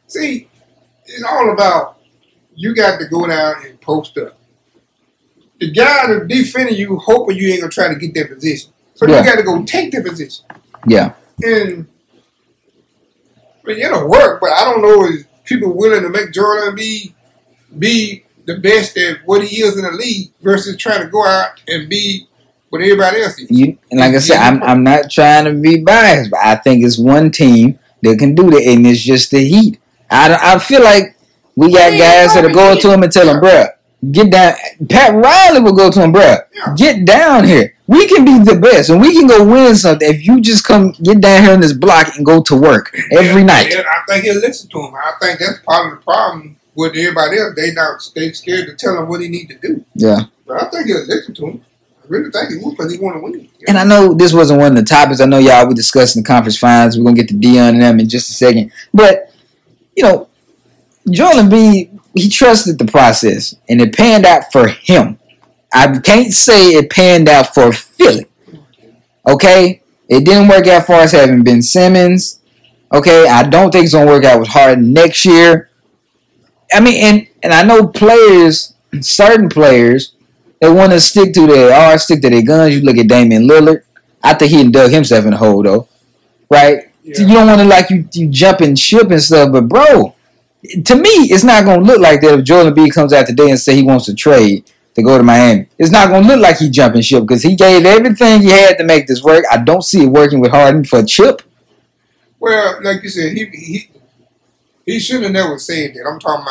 See, it's all about you got to go down and post up. The guy that's defending you, hoping you ain't gonna try to get that position. So you got to go take the position. Yeah. And I mean, it'll work, but I don't know if people willing to make Joel Embiid be the best at what he is in the league versus trying to go out and be what everybody else is. And like I said, I'm not trying to be biased, but I think it's one team that can do that, and it's just the Heat. I feel like we got guys that are going to him and tell him, bruh, get down. Pat Riley will go to him, bruh, get down here. We can be the best, and we can go win something if you just come get down here in this block and go to work every night. Yeah, I think he'll listen to him. I think that's part of the problem with everybody else. They scared to tell him what he need to do. Yeah. But I think he'll listen to him. I really think he will because he want to win. And I know this wasn't one of the topics. I know y'all we discussing the conference finals. We're going to get to Dion and them in just a second. But, you know, Joel Embiid, he trusted the process, and it panned out for him. I can't say it panned out for Philly. Okay? It didn't work out for us having Ben Simmons. Okay? I don't think it's going to work out with Harden next year. I mean, and I know players, certain players, they want to stick to their guns. You look at Damian Lillard. I think he dug himself in the hole, though. Right? Yeah. You don't want to, you jump and ship and stuff, but, bro, to me, it's not going to look like that if Joel Embiid comes out today and say he wants to trade to go to Miami. It's not going to look like he jumping ship because he gave everything he had to make this work. I don't see it working with Harden for a chip. Well, like you said, he should have never said that. I'm talking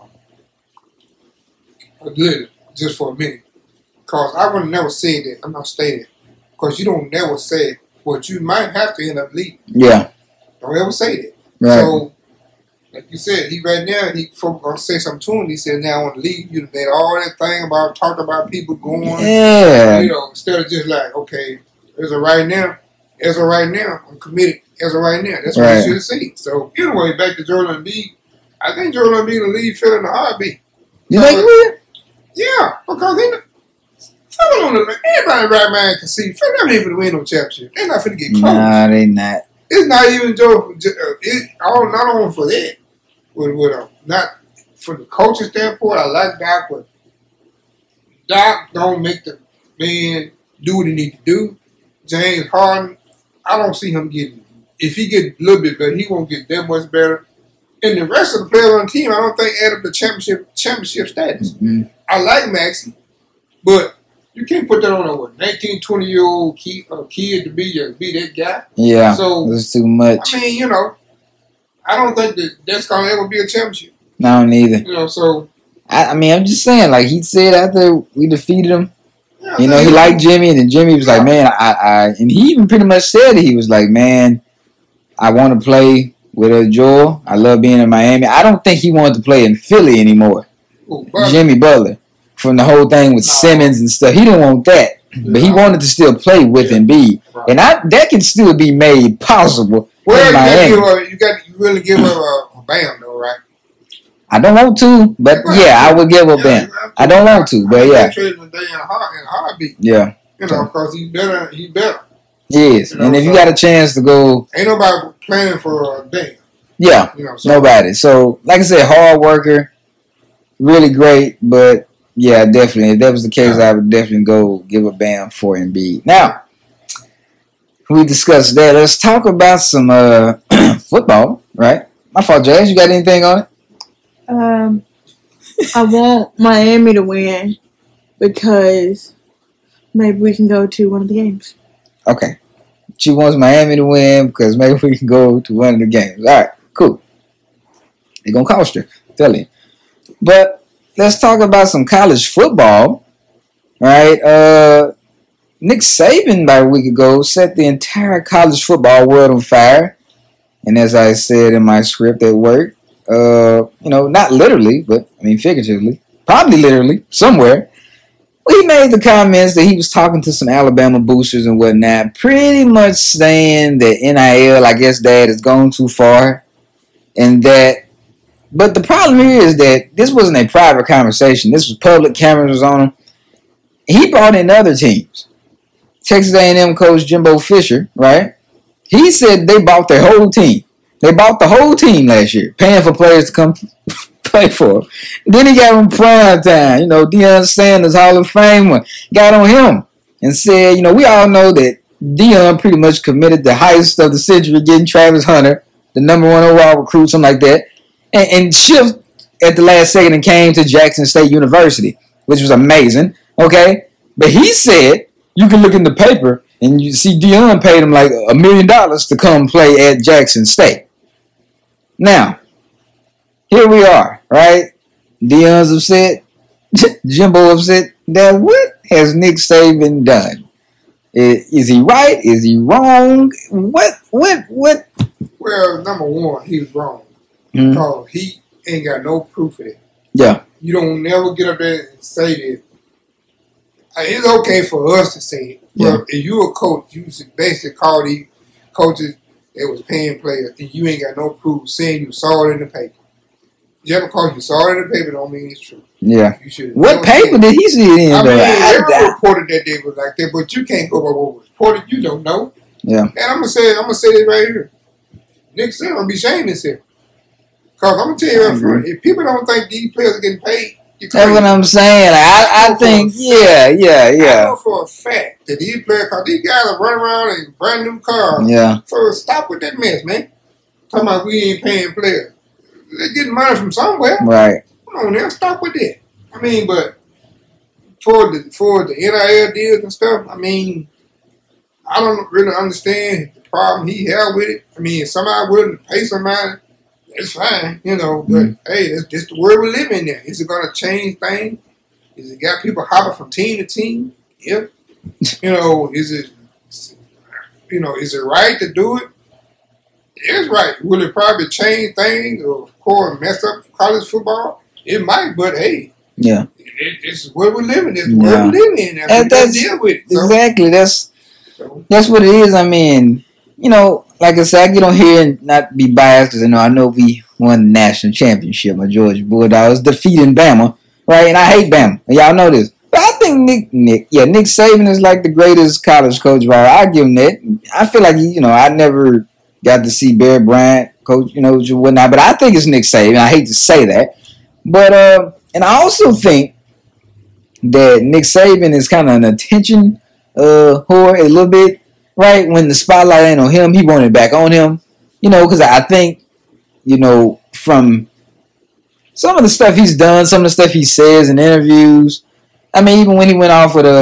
about just for a minute. Because I would have never said that. I'm not saying it. Because you don't never say what you might have to end up leaving. Yeah. Don't ever say that. Right. So, like you said, he right now, folks going to say something to him. He said, now I want to leave. You made all that thing about talking about people going. Yeah. You know, instead of just like, okay, as of right now, I'm committed as of right now. That's what he should have said. So, anyway, back to Joel Embiid. I think Joel Embiid will leave Philly in a heartbeat. You think he will? Yeah, because everybody right mind can see Philly not even to win no championship. They're not finna get close. Nah, they not. It's not even Joe. Not only for that, not from the coaching standpoint. I like Doc, but Doc don't make the man do what he need to do. James Harden, I don't see him getting. If he get a little bit better, he won't get that much better. And the rest of the players on the team, I don't think add up the championship status. Mm-hmm. I like Maxey, but you can't put that on a 19, 20-year-old kid to be that guy. Yeah, so that's too much. I mean, I don't think that's going to ever be a championship. No, neither. So I mean, I'm just saying, like he said after we defeated him, yeah, he liked Jimmy, and then Jimmy was like, man, and he even pretty much said it. He was like, man, I want to play with Joel. I love being in Miami. I don't think he wanted to play in Philly anymore. Jimmy Butler. From the whole thing with Simmons and stuff. He didn't want that. But he wanted to still play with Embiid. Right. And that can still be made possible in Miami. You really give her a Bam, though, right? I don't want to, but yeah, I would give her Bam. I don't want to, but yeah. Trading the day in a heartbeat. Yeah. Because he's better. Yes. And if you got a chance to go. Ain't nobody planning for a Bam. Yeah. Nobody. So, like I said, hard worker. Really great, but yeah, definitely. If that was the case, I would definitely go give a Bam for Embiid. Now, we discussed that. Let's talk about some football, right? My fault, Jazz. You got anything on it? I want Miami to win because maybe we can go to one of the games. Okay. She wants Miami to win because maybe we can go to one of the games. All right, cool. They're going to cost her. Tell you. But let's talk about some college football, right? Nick Saban, about a week ago, set the entire college football world on fire. And as I said in my script at work, not literally, but I mean figuratively, probably literally, somewhere. He made the comments that he was talking to some Alabama boosters and whatnot, pretty much saying that NIL, I guess that has gone too far. And that, but the problem here is that this wasn't a private conversation. This was public, cameras was on him. He brought in other teams. Texas A&M coach Jimbo Fisher, right? He said they bought their whole team. They bought the whole team last year, paying for players to come play for him. Then he got him prime time. You know, Deion Sanders, Hall of Famer, got on him and said, you know, we all know that Deion pretty much committed the heist of the century, getting Travis Hunter, the number 1 overall recruit, something like that, and shift at the last second and came to Jackson State University, which was amazing. Okay, but he said you can look in the paper and you see Deion paid him like $1 million to come play at Jackson State. Now, here we are, right? Deion's upset, Jimbo upset. Now, what has Nick Saban done? Is he right? Is he wrong? What? Well, number one, he was wrong. Because he ain't got no proof of it. Yeah. You don't never get up there and say that. It's okay for us to say it. Yeah. But if you're a coach, you should basically call these coaches that was paying players and you ain't got no proof saying you saw it in the paper. Just because you saw it in the paper don't mean it's true. Yeah. You should. What paper did he see it in? I mean, they reported that they was like that, but you can't go by what was reported. You don't know. Yeah. And I'm gonna say this right here. Nick Saban gonna be ashamed himself. Cause I'm gonna tell you up front, if people don't think these players are getting paid, that's what I'm saying. Like, I think, yeah. I know for a fact that these players, cause these guys are running around in brand new cars. Yeah. So stop with that mess, man. Talking about we ain't paying players. They're getting money from somewhere. Right. Come on now, stop with that. I mean, but for the NIL deals and stuff, I mean, I don't really understand the problem he had with it. I mean, if somebody willing to pay somebody, it's fine, you know. But hey, that's just the world we live in. There is it going to change things? Is it got people hopping from team to team? Yep. You know, is it right to do it? It's right. Will it probably change things or, of course, mess up college football? It might, but hey, yeah, it's where we're living. It's the world we live in. And that's deal with it. So, exactly. That's what it is. I mean, you know, like I said, I get on here and not be biased because I know we won the national championship. My Georgia Bulldogs defeating Bama, right? And I hate Bama. Y'all know this. But I think Nick Saban is like the greatest college coach of all. I give him that. I feel like I never got to see Bear Bryant coach, whatnot. But I think it's Nick Saban. I hate to say that, but and I also think that Nick Saban is kind of an attention whore a little bit. Right, when the spotlight ain't on him, he want it back on him. Because I think, from some of the stuff he's done, some of the stuff he says in interviews. I mean, even when he went off with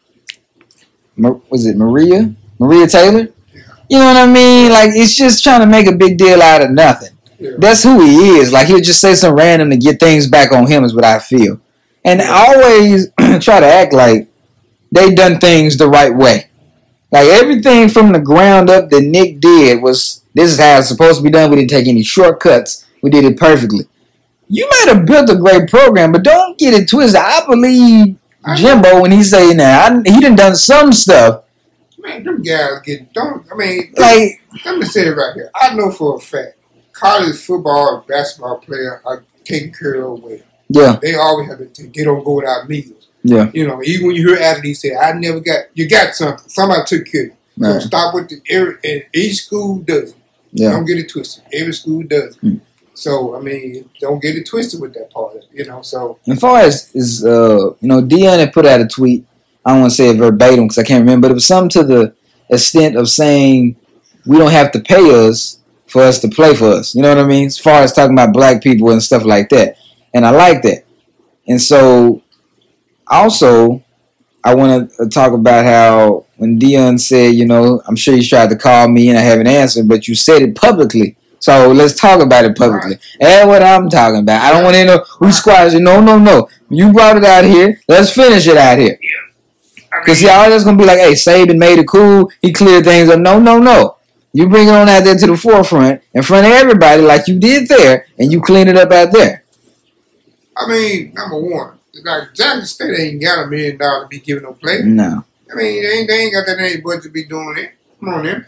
was it Maria Taylor? You know what I mean? Like, it's just trying to make a big deal out of nothing. Yeah. That's who he is. Like, he'll just say something random to get things back on him is what I feel. And I always try to act like they done things the right way. Like, everything from the ground up that Nick did was, this is how it's supposed to be done. We didn't take any shortcuts. We did it perfectly. You might have built a great program, but don't get it twisted. I believe Jimbo when he say now, he done some stuff. Man, them guys let me say it right here. I know for a fact, college football and basketball players are taken care of well. Yeah. They always have to they don't go without meals. Yeah. Even when you hear athletes say, I never got, you got something. Somebody took care of you. Right. So stop with and each school does it. Yeah. Don't get it twisted. Every school does it. So, I mean, don't get it twisted with that part, so. As far as, Deion had put out a tweet. I don't want to say it verbatim because I can't remember, but it was something to the extent of saying we don't have to pay us for us to play for us. You know what I mean? As far as talking about black people and stuff like that. And I like that. And so, also, I want to talk about how when Deion said, I'm sure he's tried to call me and I haven't answered, but you said it publicly. So let's talk about it publicly. Right. That's what I'm talking about. I don't want to know who squads it. No. You brought it out here. Let's finish it out here. Because y'all just going to be like, hey, Saban made it cool. He cleared things up. No. You bring it on out there to the forefront in front of everybody like you did there, and you clean it up out there. I mean, number one, like Jackson State ain't got $1 million to be giving no play. No. I mean, they ain't got that any budget to be doing it. Come on there.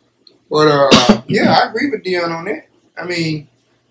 But, yeah, I agree with Deion on that. I mean,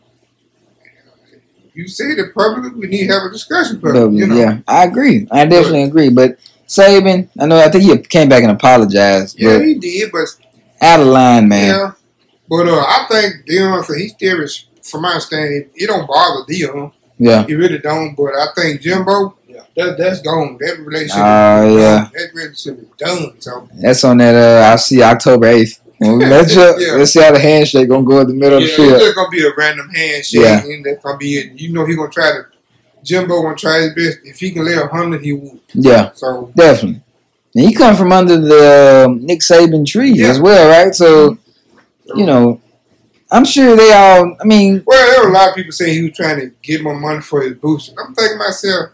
you said it publicly, we need to have a discussion publicly, Yeah, I agree. I definitely agree. But Saban, I think he came back and apologized. Yeah, he did, but out of line, man. Yeah. But I think Dion, so he still, from my understanding, it don't bother Dion. Yeah. He really don't. But I think Jimbo, that's gone. That relationship, yeah. that relationship is done. So that's on that. I'll see you October 8th. Let's see how the handshake gonna go in the middle of the field. It's just gonna be a random handshake, and that's gonna be it. You know, he gonna try to. Jimbo gonna try his best. If he can lay 100, he will. Yeah. So definitely. And he come from under the Nick Saban tree as well, right? So, you know, I'm sure they all. I mean, well, there were a lot of people saying he was trying to get more money for his boosters. I'm thinking to myself,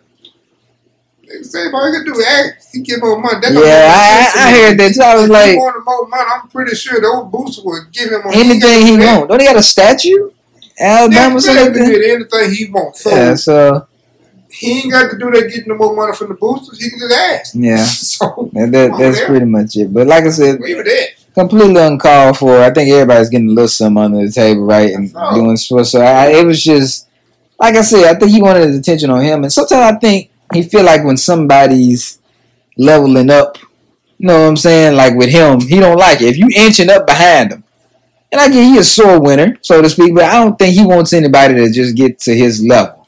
they say, all you gotta do is ask. He get more money. I heard that too. I was like, if he wanted more money, I'm pretty sure those boosters would give him anything he wants. Don't they got a statue? Alabama selected anything he wants. So, so he ain't got to do that getting no more money from the boosters. He can just ask. Yeah. So that's pretty much it. But like I said, leave it there. Completely uncalled for. I think everybody's getting a little something under the table, right? And doing sports. So it was just, like I said, I think he wanted his attention on him. And sometimes I think he feel like when somebody's leveling up, you know what I'm saying? Like with him, he don't like it. If you inching up behind him, and I get he a sore winner, so to speak, but I don't think he wants anybody to just get to his level.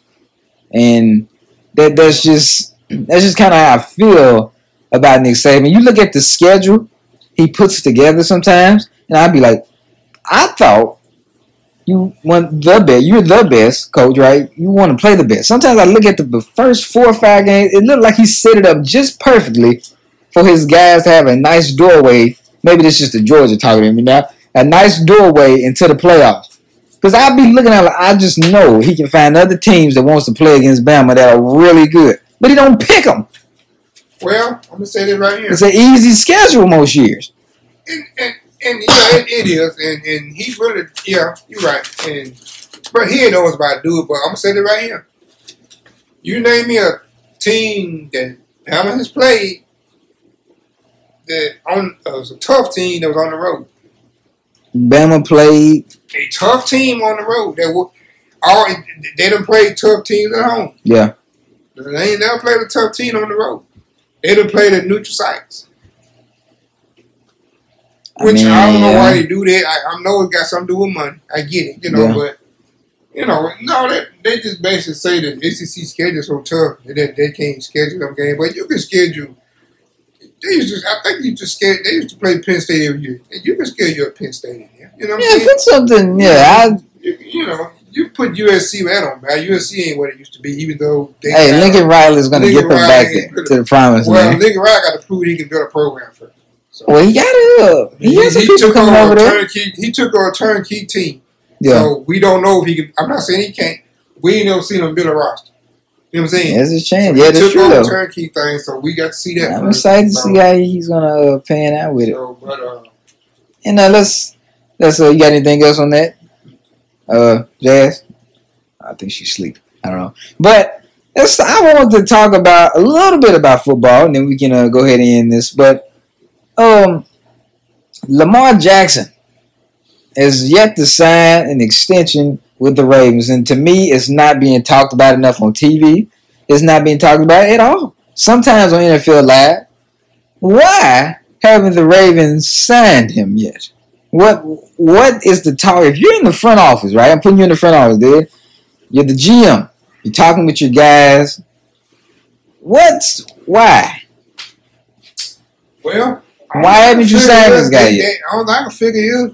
And that's just kind of how I feel about Nick Saban. You look at the schedule he puts together sometimes, and I'd be like, I thought you want the best. You're the best coach, right? You want to play the best. Sometimes I look at the first 4 or 5 games. It looked like he set it up just perfectly for his guys to have a nice doorway. Maybe this is just the Georgia talking to me now. A nice doorway into the playoffs. Because I'll be looking at it, I just know he can find other teams that wants to play against Bama that are really good. But he don't pick them. Well, I'm going to say this right here. It's an easy schedule most years. And it is. And he really, you're right. But he knows about to do it. But I'm going to say this right here. You name me a team that Bama has played that was a tough team that was on the road. Bama played a tough team on the road. They done played tough teams at home. Yeah. They ain't never played a tough team on the road. They done played at neutral sites. Which I don't know why they do that. I know it got something to do with money. I get it, but they just basically say that SEC schedule is so tough that they can't schedule them games. But you can schedule. They used to play Penn State every year. And you can schedule a Penn State in there. You know what I'm saying? Put something. You put USC. I don't matter. USC ain't what it used to be, even though Lincoln Riley's going to get them back there to the promise. Well, Lincoln Riley got to prove he can build a program first. So, well, he got it. He has some people coming over there. He took a turnkey team. Yeah. So we don't know if he can. I'm not saying he can't. We ain't never seen him build a roster. You know what I'm saying? There's a chance. So that's true. He took a turnkey thing, so we got to see that. I'm excited to see how he's gonna pan out with it. And let's you got anything else on that? Jazz? I think she's sleeping. I don't know. But I want to talk about a little bit about football, and then we can go ahead and end this. But Lamar Jackson has yet to sign an extension with the Ravens, and to me, it's not being talked about enough on TV. It's not being talked about at all. Sometimes on NFL Live. Why haven't the Ravens signed him yet? What is the talk? If you're in the front office, right? I'm putting you in the front office, dude. You're the GM. You're talking with your guys. Why? Well, why haven't you signed this guy yet? I can figure you.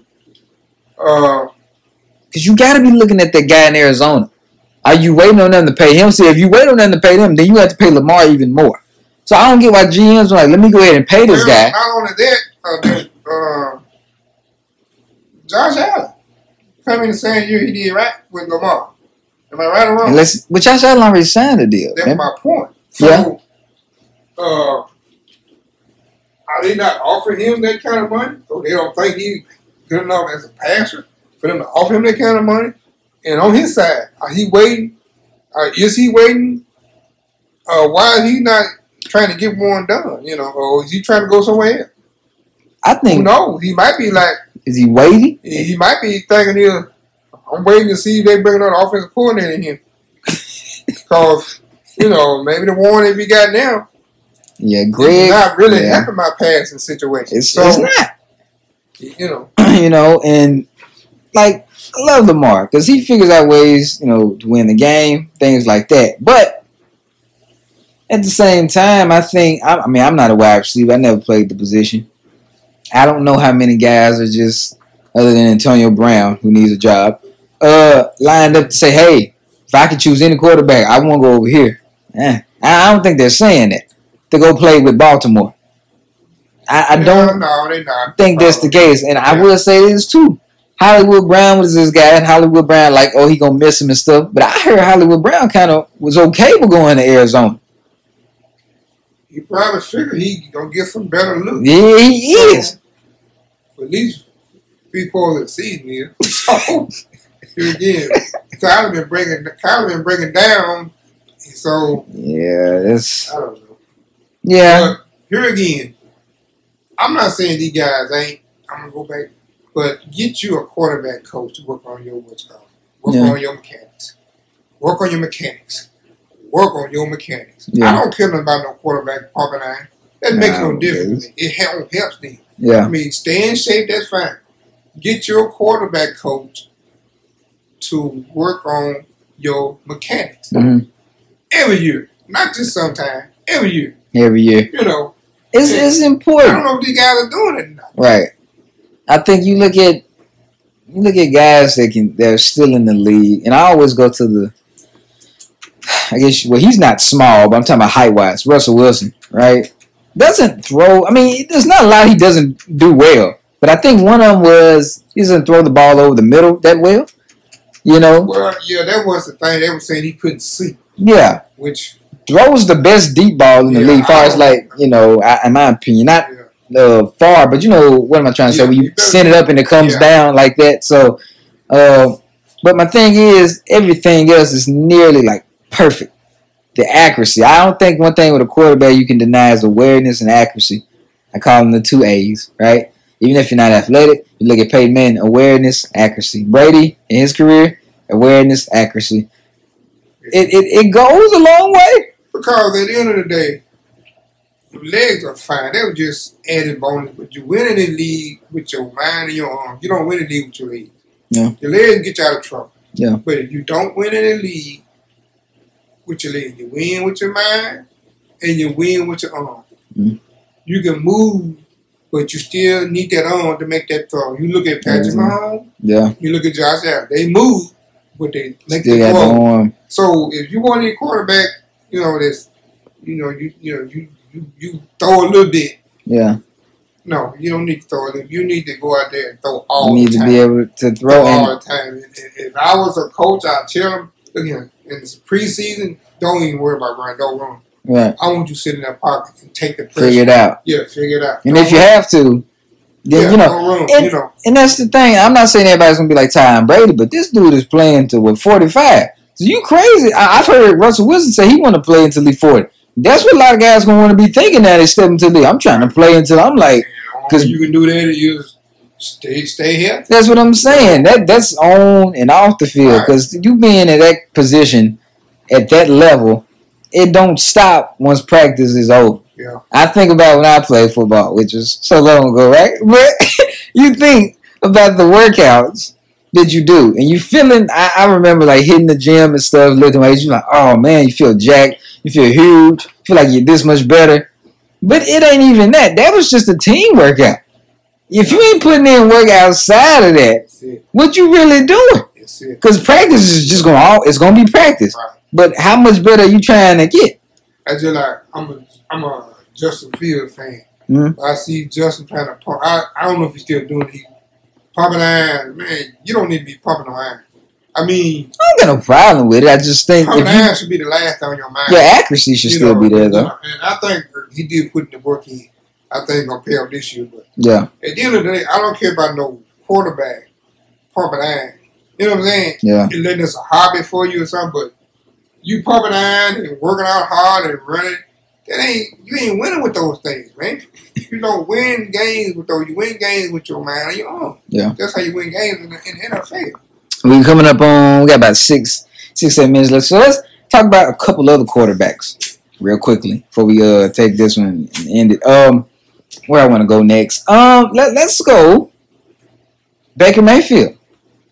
Because you got to be looking at that guy in Arizona. Are you waiting on them to pay him? See, if you wait on them to pay them, then you have to pay Lamar even more. So I don't get why GMs are like, let me go ahead and pay this guy. Not only that, Josh Allen coming the same year he did right with Lamar. Am I right or wrong? But Josh Allen already signed the deal. That's my point. So, are they not offering him that kind of money? So they don't think he's good enough as a passer for them to offer him that kind of money? And on his side, are he waiting? Is he waiting? Why is he not trying to get one done? Or is he trying to go somewhere else? I think. Who knows? He might be like. Is he waiting? He might be thinking, I'm waiting to see if they bring another offensive coordinator in here. Because, maybe the one that we got now. Yeah, Greg. It's not really helping my passing situation. It's not. And like, I love Lamar because he figures out ways, to win the game, things like that. But at the same time, I think, I'm not a wide receiver. I never played the position. I don't know how many guys are just, other than Antonio Brown, who needs a job, lined up to say, hey, if I could choose any quarterback, I want to go over here. I don't think they're saying that to go play with Baltimore. I don't they're not. think that's the case. And I will say this, too. Hollywood Brown was this guy, and Hollywood Brown, like, he going to miss him and stuff. But I heard Hollywood Brown kind of was okay with going to Arizona. He probably figured he going to get some better looks. Yeah, he is. At least 3/4 of the season here. So, here again, Kyler been bringing down. So, yeah, that's... I don't know. Yeah. But here again, I'm not saying these guys ain't. I'm going to go back. But get you a quarterback coach to work on your on your mechanics. Work on your mechanics. Work on your mechanics. Yeah. I don't care nothing about no quarterback popping eye. That makes no difference to me. It helps them. Yeah. I mean, stay in shape, that's fine. Get your quarterback coach to work on your mechanics. Mm-hmm. Every year. Not just sometime. Every year. Every year. It's important. I don't know if these guys are doing it or not. Right. I think you look at guys that are still in the league, and I always go to he's not small, but I'm talking about height-wise. Russell Wilson, right? Doesn't throw. I mean, there's not a lot he doesn't do well, but I think one of them was he doesn't throw the ball over the middle that well. Well, yeah, that was the thing. They were saying he couldn't see. Yeah. Which throws the best deep ball in the league, as far as in my opinion, not far, but what am I trying to say? When you send it up and it comes down like that. So, but my thing is, everything else is nearly like perfect. The accuracy. I don't think one thing with a quarterback you can deny is awareness and accuracy. I call them the 2 A's, right? Even if you're not athletic, you look at Peyton Manning, awareness, accuracy. Brady, in his career, awareness, accuracy. It goes a long way. Because at the end of the day, your legs are fine. They were just added bonus. But you win in the league with your mind and your arm. You don't win in the league with your legs. Yeah. Your legs get you out of trouble. Yeah. But if you don't win in the league with your legs, you win with your mind and you win with your arm. Mm. You can move, but you still need that arm to make that throw. You look at Patrick Mahomes. Yeah. You look at Josh Allen. They move, but they make still the throw. Arm. So if you want a quarterback, that's you throw a little bit. Yeah. No, you don't need to throw it. You need to go out there and throw all the time. You need to be able to throw all the time. And if I was a coach, I'd tell them, look here, in this preseason, don't even worry about running. Don't run. Right. I want you to sit in that pocket and take the pressure. Figure it out. Yeah, figure it out. And if you have to, then don't run, and that's the thing. I'm not saying everybody's gonna be like Tom Brady, but this dude is playing to 45. So you crazy? I've heard Russell Wilson say he want to play until he's 40. That's what a lot of guys gonna want to be thinking now. They step into the. I'm trying to play until I'm like, because you can do that. You stay here. That's what I'm saying. That's on and off the field, because you being in that position at that level, it don't stop once practice is over. Yeah. I think about when I played football, which was so long ago, right? But you think about the workouts that you do, and you feeling. I remember like hitting the gym and stuff, lifting weights. You're like, oh man, you feel jacked, you feel huge, you feel like you're this much better. But it ain't even that. That was just a team workout. If you ain't putting in work outside of that, what you really doing? Because practice is just it's gonna be practice. Right. But how much better are you trying to get? I just like I'm a Justin Fields fan. Mm-hmm. I see Justin trying to pump. I don't know if he's still doing it. Pumping iron, man. You don't need to be pumping no iron. I mean, I don't got no problem with it. I just think pumping iron should be the last on your mind. Your accuracy should still be there, though. And I think he did put the work in. I think it's gonna pay off this year. But yeah, at the end of the day, I don't care about no quarterback pumping iron. You know what I'm saying? Yeah. And letting it's a hobby for you or something, but you pumping iron and working out hard and running, you ain't winning with those things, man. You don't win games with those. You win games with your mind and your arm. Yeah. That's how you win games in the NFL. We coming up on. We got about 7 minutes left. So let's talk about a couple other quarterbacks real quickly before we take this one and end it. Where I want to go next. Let's go Baker Mayfield.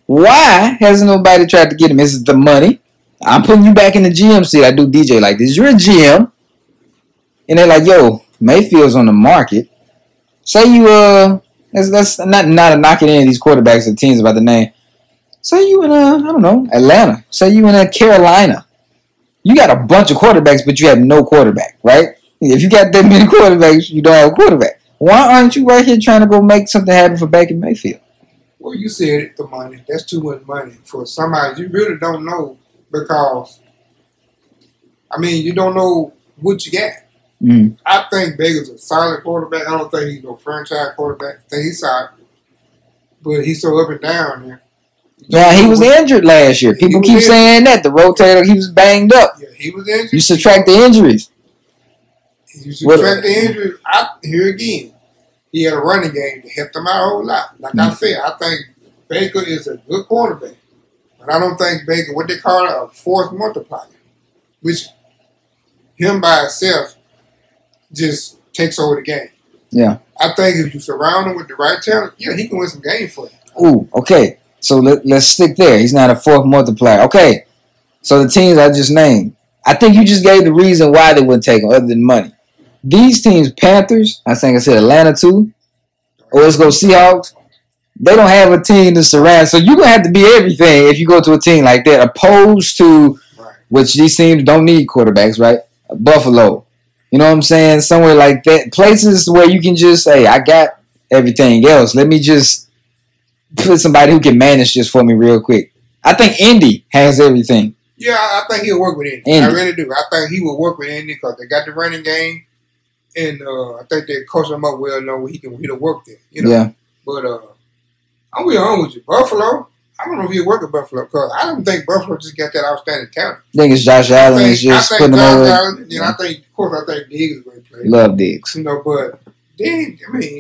Why hasn't nobody tried to get him? Is it the money? I'm putting you back in the GM seat. I do DJ like this. You're a GM, and they're like, "Yo, Mayfield's on the market." Say you that's not a knock at any of these quarterbacks or teams about the name. Say you in I don't know, Atlanta. Say you in Carolina. You got a bunch of quarterbacks, but you have no quarterback, right? If you got that many quarterbacks, you don't have a quarterback. Why aren't you right here trying to go make something happen for Baker Mayfield? Well, you said it, the money. That's too much money for somebody. You really don't know because, you don't know what you got. Mm. I think Baker's a solid quarterback. I don't think he's no franchise quarterback. I think he's solid. But he's so up and down there. Yeah, he was injured last year. People keep saying that. The rotator, he was banged up. Yeah, he was injured. You subtract the injuries. You subtract the injuries. Here again, he had a running game that helped him out a whole lot. Like I said, I think Baker is a good quarterback. But I don't think Baker, what they call it, a force multiplier. Which, him by himself, just takes over the game. Yeah. I think if you surround him with the right talent, yeah, he can win some games for you. Ooh, okay. So let's stick there. He's not a fourth multiplier. Okay. So the teams I just named, I think you just gave the reason why they wouldn't take him other than money. These teams, Panthers, I think I said Atlanta too, or let's go Seahawks, they don't have a team to surround. So you're going to have to be everything if you go to a team like that, opposed to, which these teams don't need quarterbacks, right? Buffalo. You know what I'm saying? Somewhere like that. Places where you can just say, I got everything else. Let me just put somebody who can manage this for me real quick. I think Indy has everything. Yeah, I think he'll work with Indy. I really do. I think he will work with Indy because they got the running game, and I think they coach him up well enough where he'll work there. You know? Yeah. But I'm be honest with you, Buffalo. I don't know if he'll work at Buffalo because I don't think Buffalo just got that outstanding talent. I think it's Josh Allen. I think Josh Allen. And I think, of course, I think Diggs is going to play. Love Diggs. But then,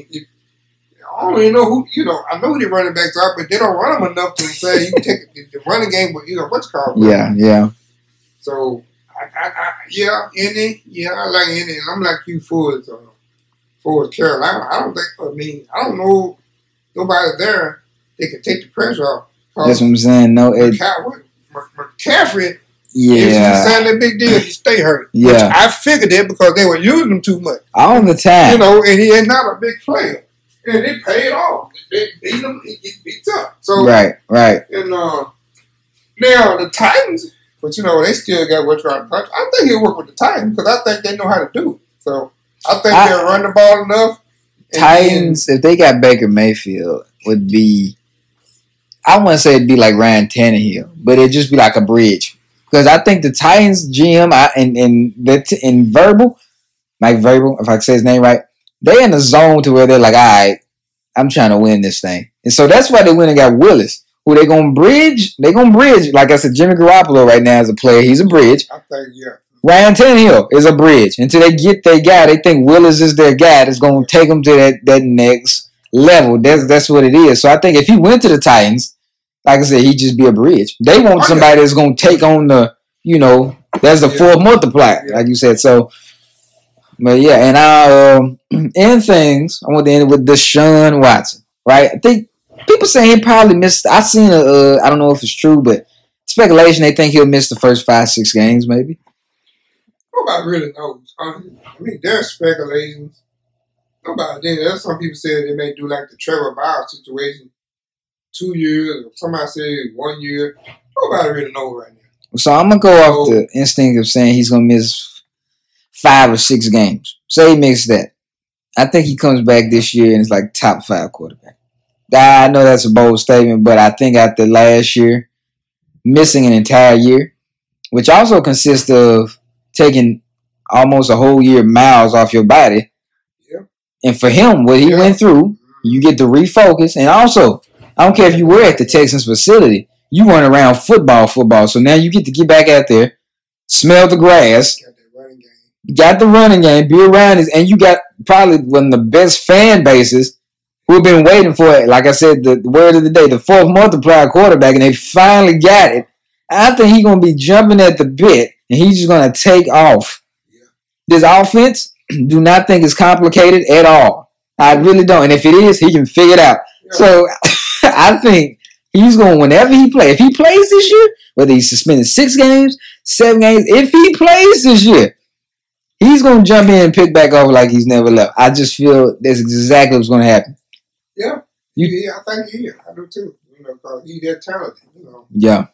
I don't even know who, I know who the running backs are, but they don't run them enough to say you can take the running game with, what's called. Yeah. So, Indy. Yeah, I like Indy. And I'm like you for Carolina. I don't know nobody there that can take the pressure off. That's what I'm saying. No, McCaffrey. Yeah. If he signed that big deal, he stay hurt. Yeah. Which I figured it because they were using him too much. All the time. And he is not a big player. And they paid off. They beat him. He beat up. So right. And now the Titans, but they still got what's right. I think he'll work with the Titans because I think they know how to do it. So I think they'll run the ball enough. Titans, if they got Baker Mayfield, would be. I wouldn't say it'd be like Ryan Tannehill, but it'd just be like a bridge. Because I think the Titans GM in Verbal, Mike Verbal, if I can say his name right, they're in a zone to where they're like, all right, I'm trying to win this thing. And so that's why they went and got Willis, who they going to bridge. They're going to bridge. Like I said, Jimmy Garoppolo right now is a player. He's a bridge. I think, yeah. Ryan Tannehill is a bridge. Until they get their guy, they think Willis is their guy that's going to take them to that next level. That's what it is. So I think if he went to the Titans, like I said, he'd just be a bridge. They want somebody that's going to take on the, that's the fourth multiplier, like you said. So, but yeah, and I end things. I want to end with Deshaun Watson, right? I think people saying he probably missed. I seen I don't know if it's true, but speculation they think he'll miss the first 5-6 games, maybe. Nobody really knows. There's speculations. Nobody. There's some people say they may do like the Trevor Bauer situation, 2 years. Or somebody said 1 year. Nobody really knows right now. So I'm gonna go off the instinct of saying he's gonna miss 5 or 6 games. Say he missed that. I think he comes back this year and it's like top 5 quarterback. I know that's a bold statement, but I think after last year, missing an entire year, which also consists of taking almost a whole year miles off your body. Yeah. And for him, what he went through, you get to refocus. And also, I don't care if you were at the Texans facility, you weren't around football. So now you get to get back out there, smell the grass, got the running game, be around it, and you got probably one of the best fan bases who have been waiting for it. Like I said, the word of the day, the fourth multiplier quarterback, and they finally got it. I think he's going to be jumping at the bit, and he's just going to take off. Yeah. This offense, do not think it's complicated at all. I really don't. And if it is, he can figure it out. Yeah. So I think He's going whenever he plays. If he plays this year, whether he's suspended 6 games, 7 games, if he plays this year, he's going to jump in and pick back over like he's never left. I just feel that's exactly what's going to happen. Yeah. I think he is. I do too. Because he's that talented, Yeah.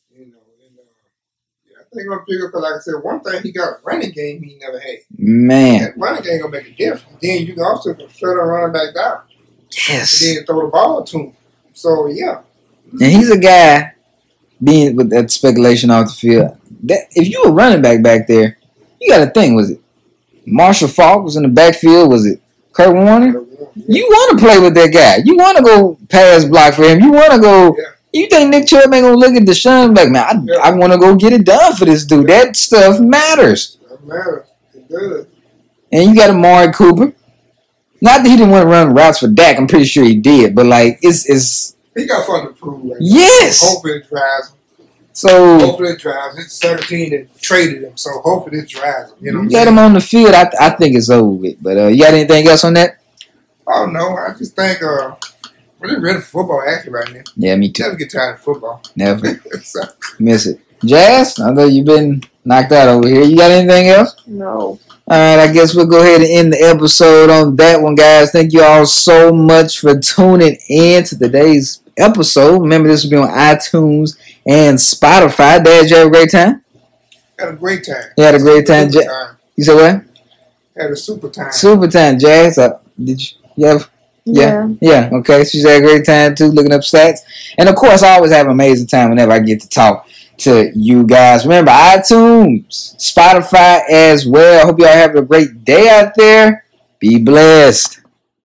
I think I'm going to pick up, because like I said, one thing, he got a running game he never had. Man. That running game going to make a difference. Then you can also shut a running back down. Yes. And then throw the ball to him. So, yeah. And he's a guy, being with that speculation off the field, that if you were running back there, you got to think, was it Marshall Faulk was in the backfield? Was it Kurt Warner? You want to play with that guy. You want to go pass block for him. You want to go. Yeah. You think Nick Chubb ain't going to look at Deshaun like, man, I want to go get it done for this dude. That stuff matters. That matters. It does. And you got Amari Cooper. Not that he didn't want to run routes for Dak. I'm pretty sure he did. But, like, it's he got something to prove. Right yes. So hopefully it drives him. It's 17 that traded him. So hopefully it drives him. You know, get him on the field. I think it's over with. But you got anything else on that? Oh, no. I just think we're ready for football actually right now. Yeah, me too. Never get tired of football. Never. Miss it. Jazz, I know you've been knocked out over here. You got anything else? No. All right, I guess we'll go ahead and end the episode on that one, guys. Thank you all so much for tuning in to today's episode. Remember, this will be on iTunes and Spotify. Dad, did you have a great time? Had a great time. You had a great time. You said what? Had a super time. Super time, Jazz. Did you have? Yeah. Okay. She's had a great time too, looking up stats. And of course, I always have an amazing time whenever I get to talk to you guys. Remember, iTunes, Spotify as well. I hope y'all have a great day out there. Be blessed.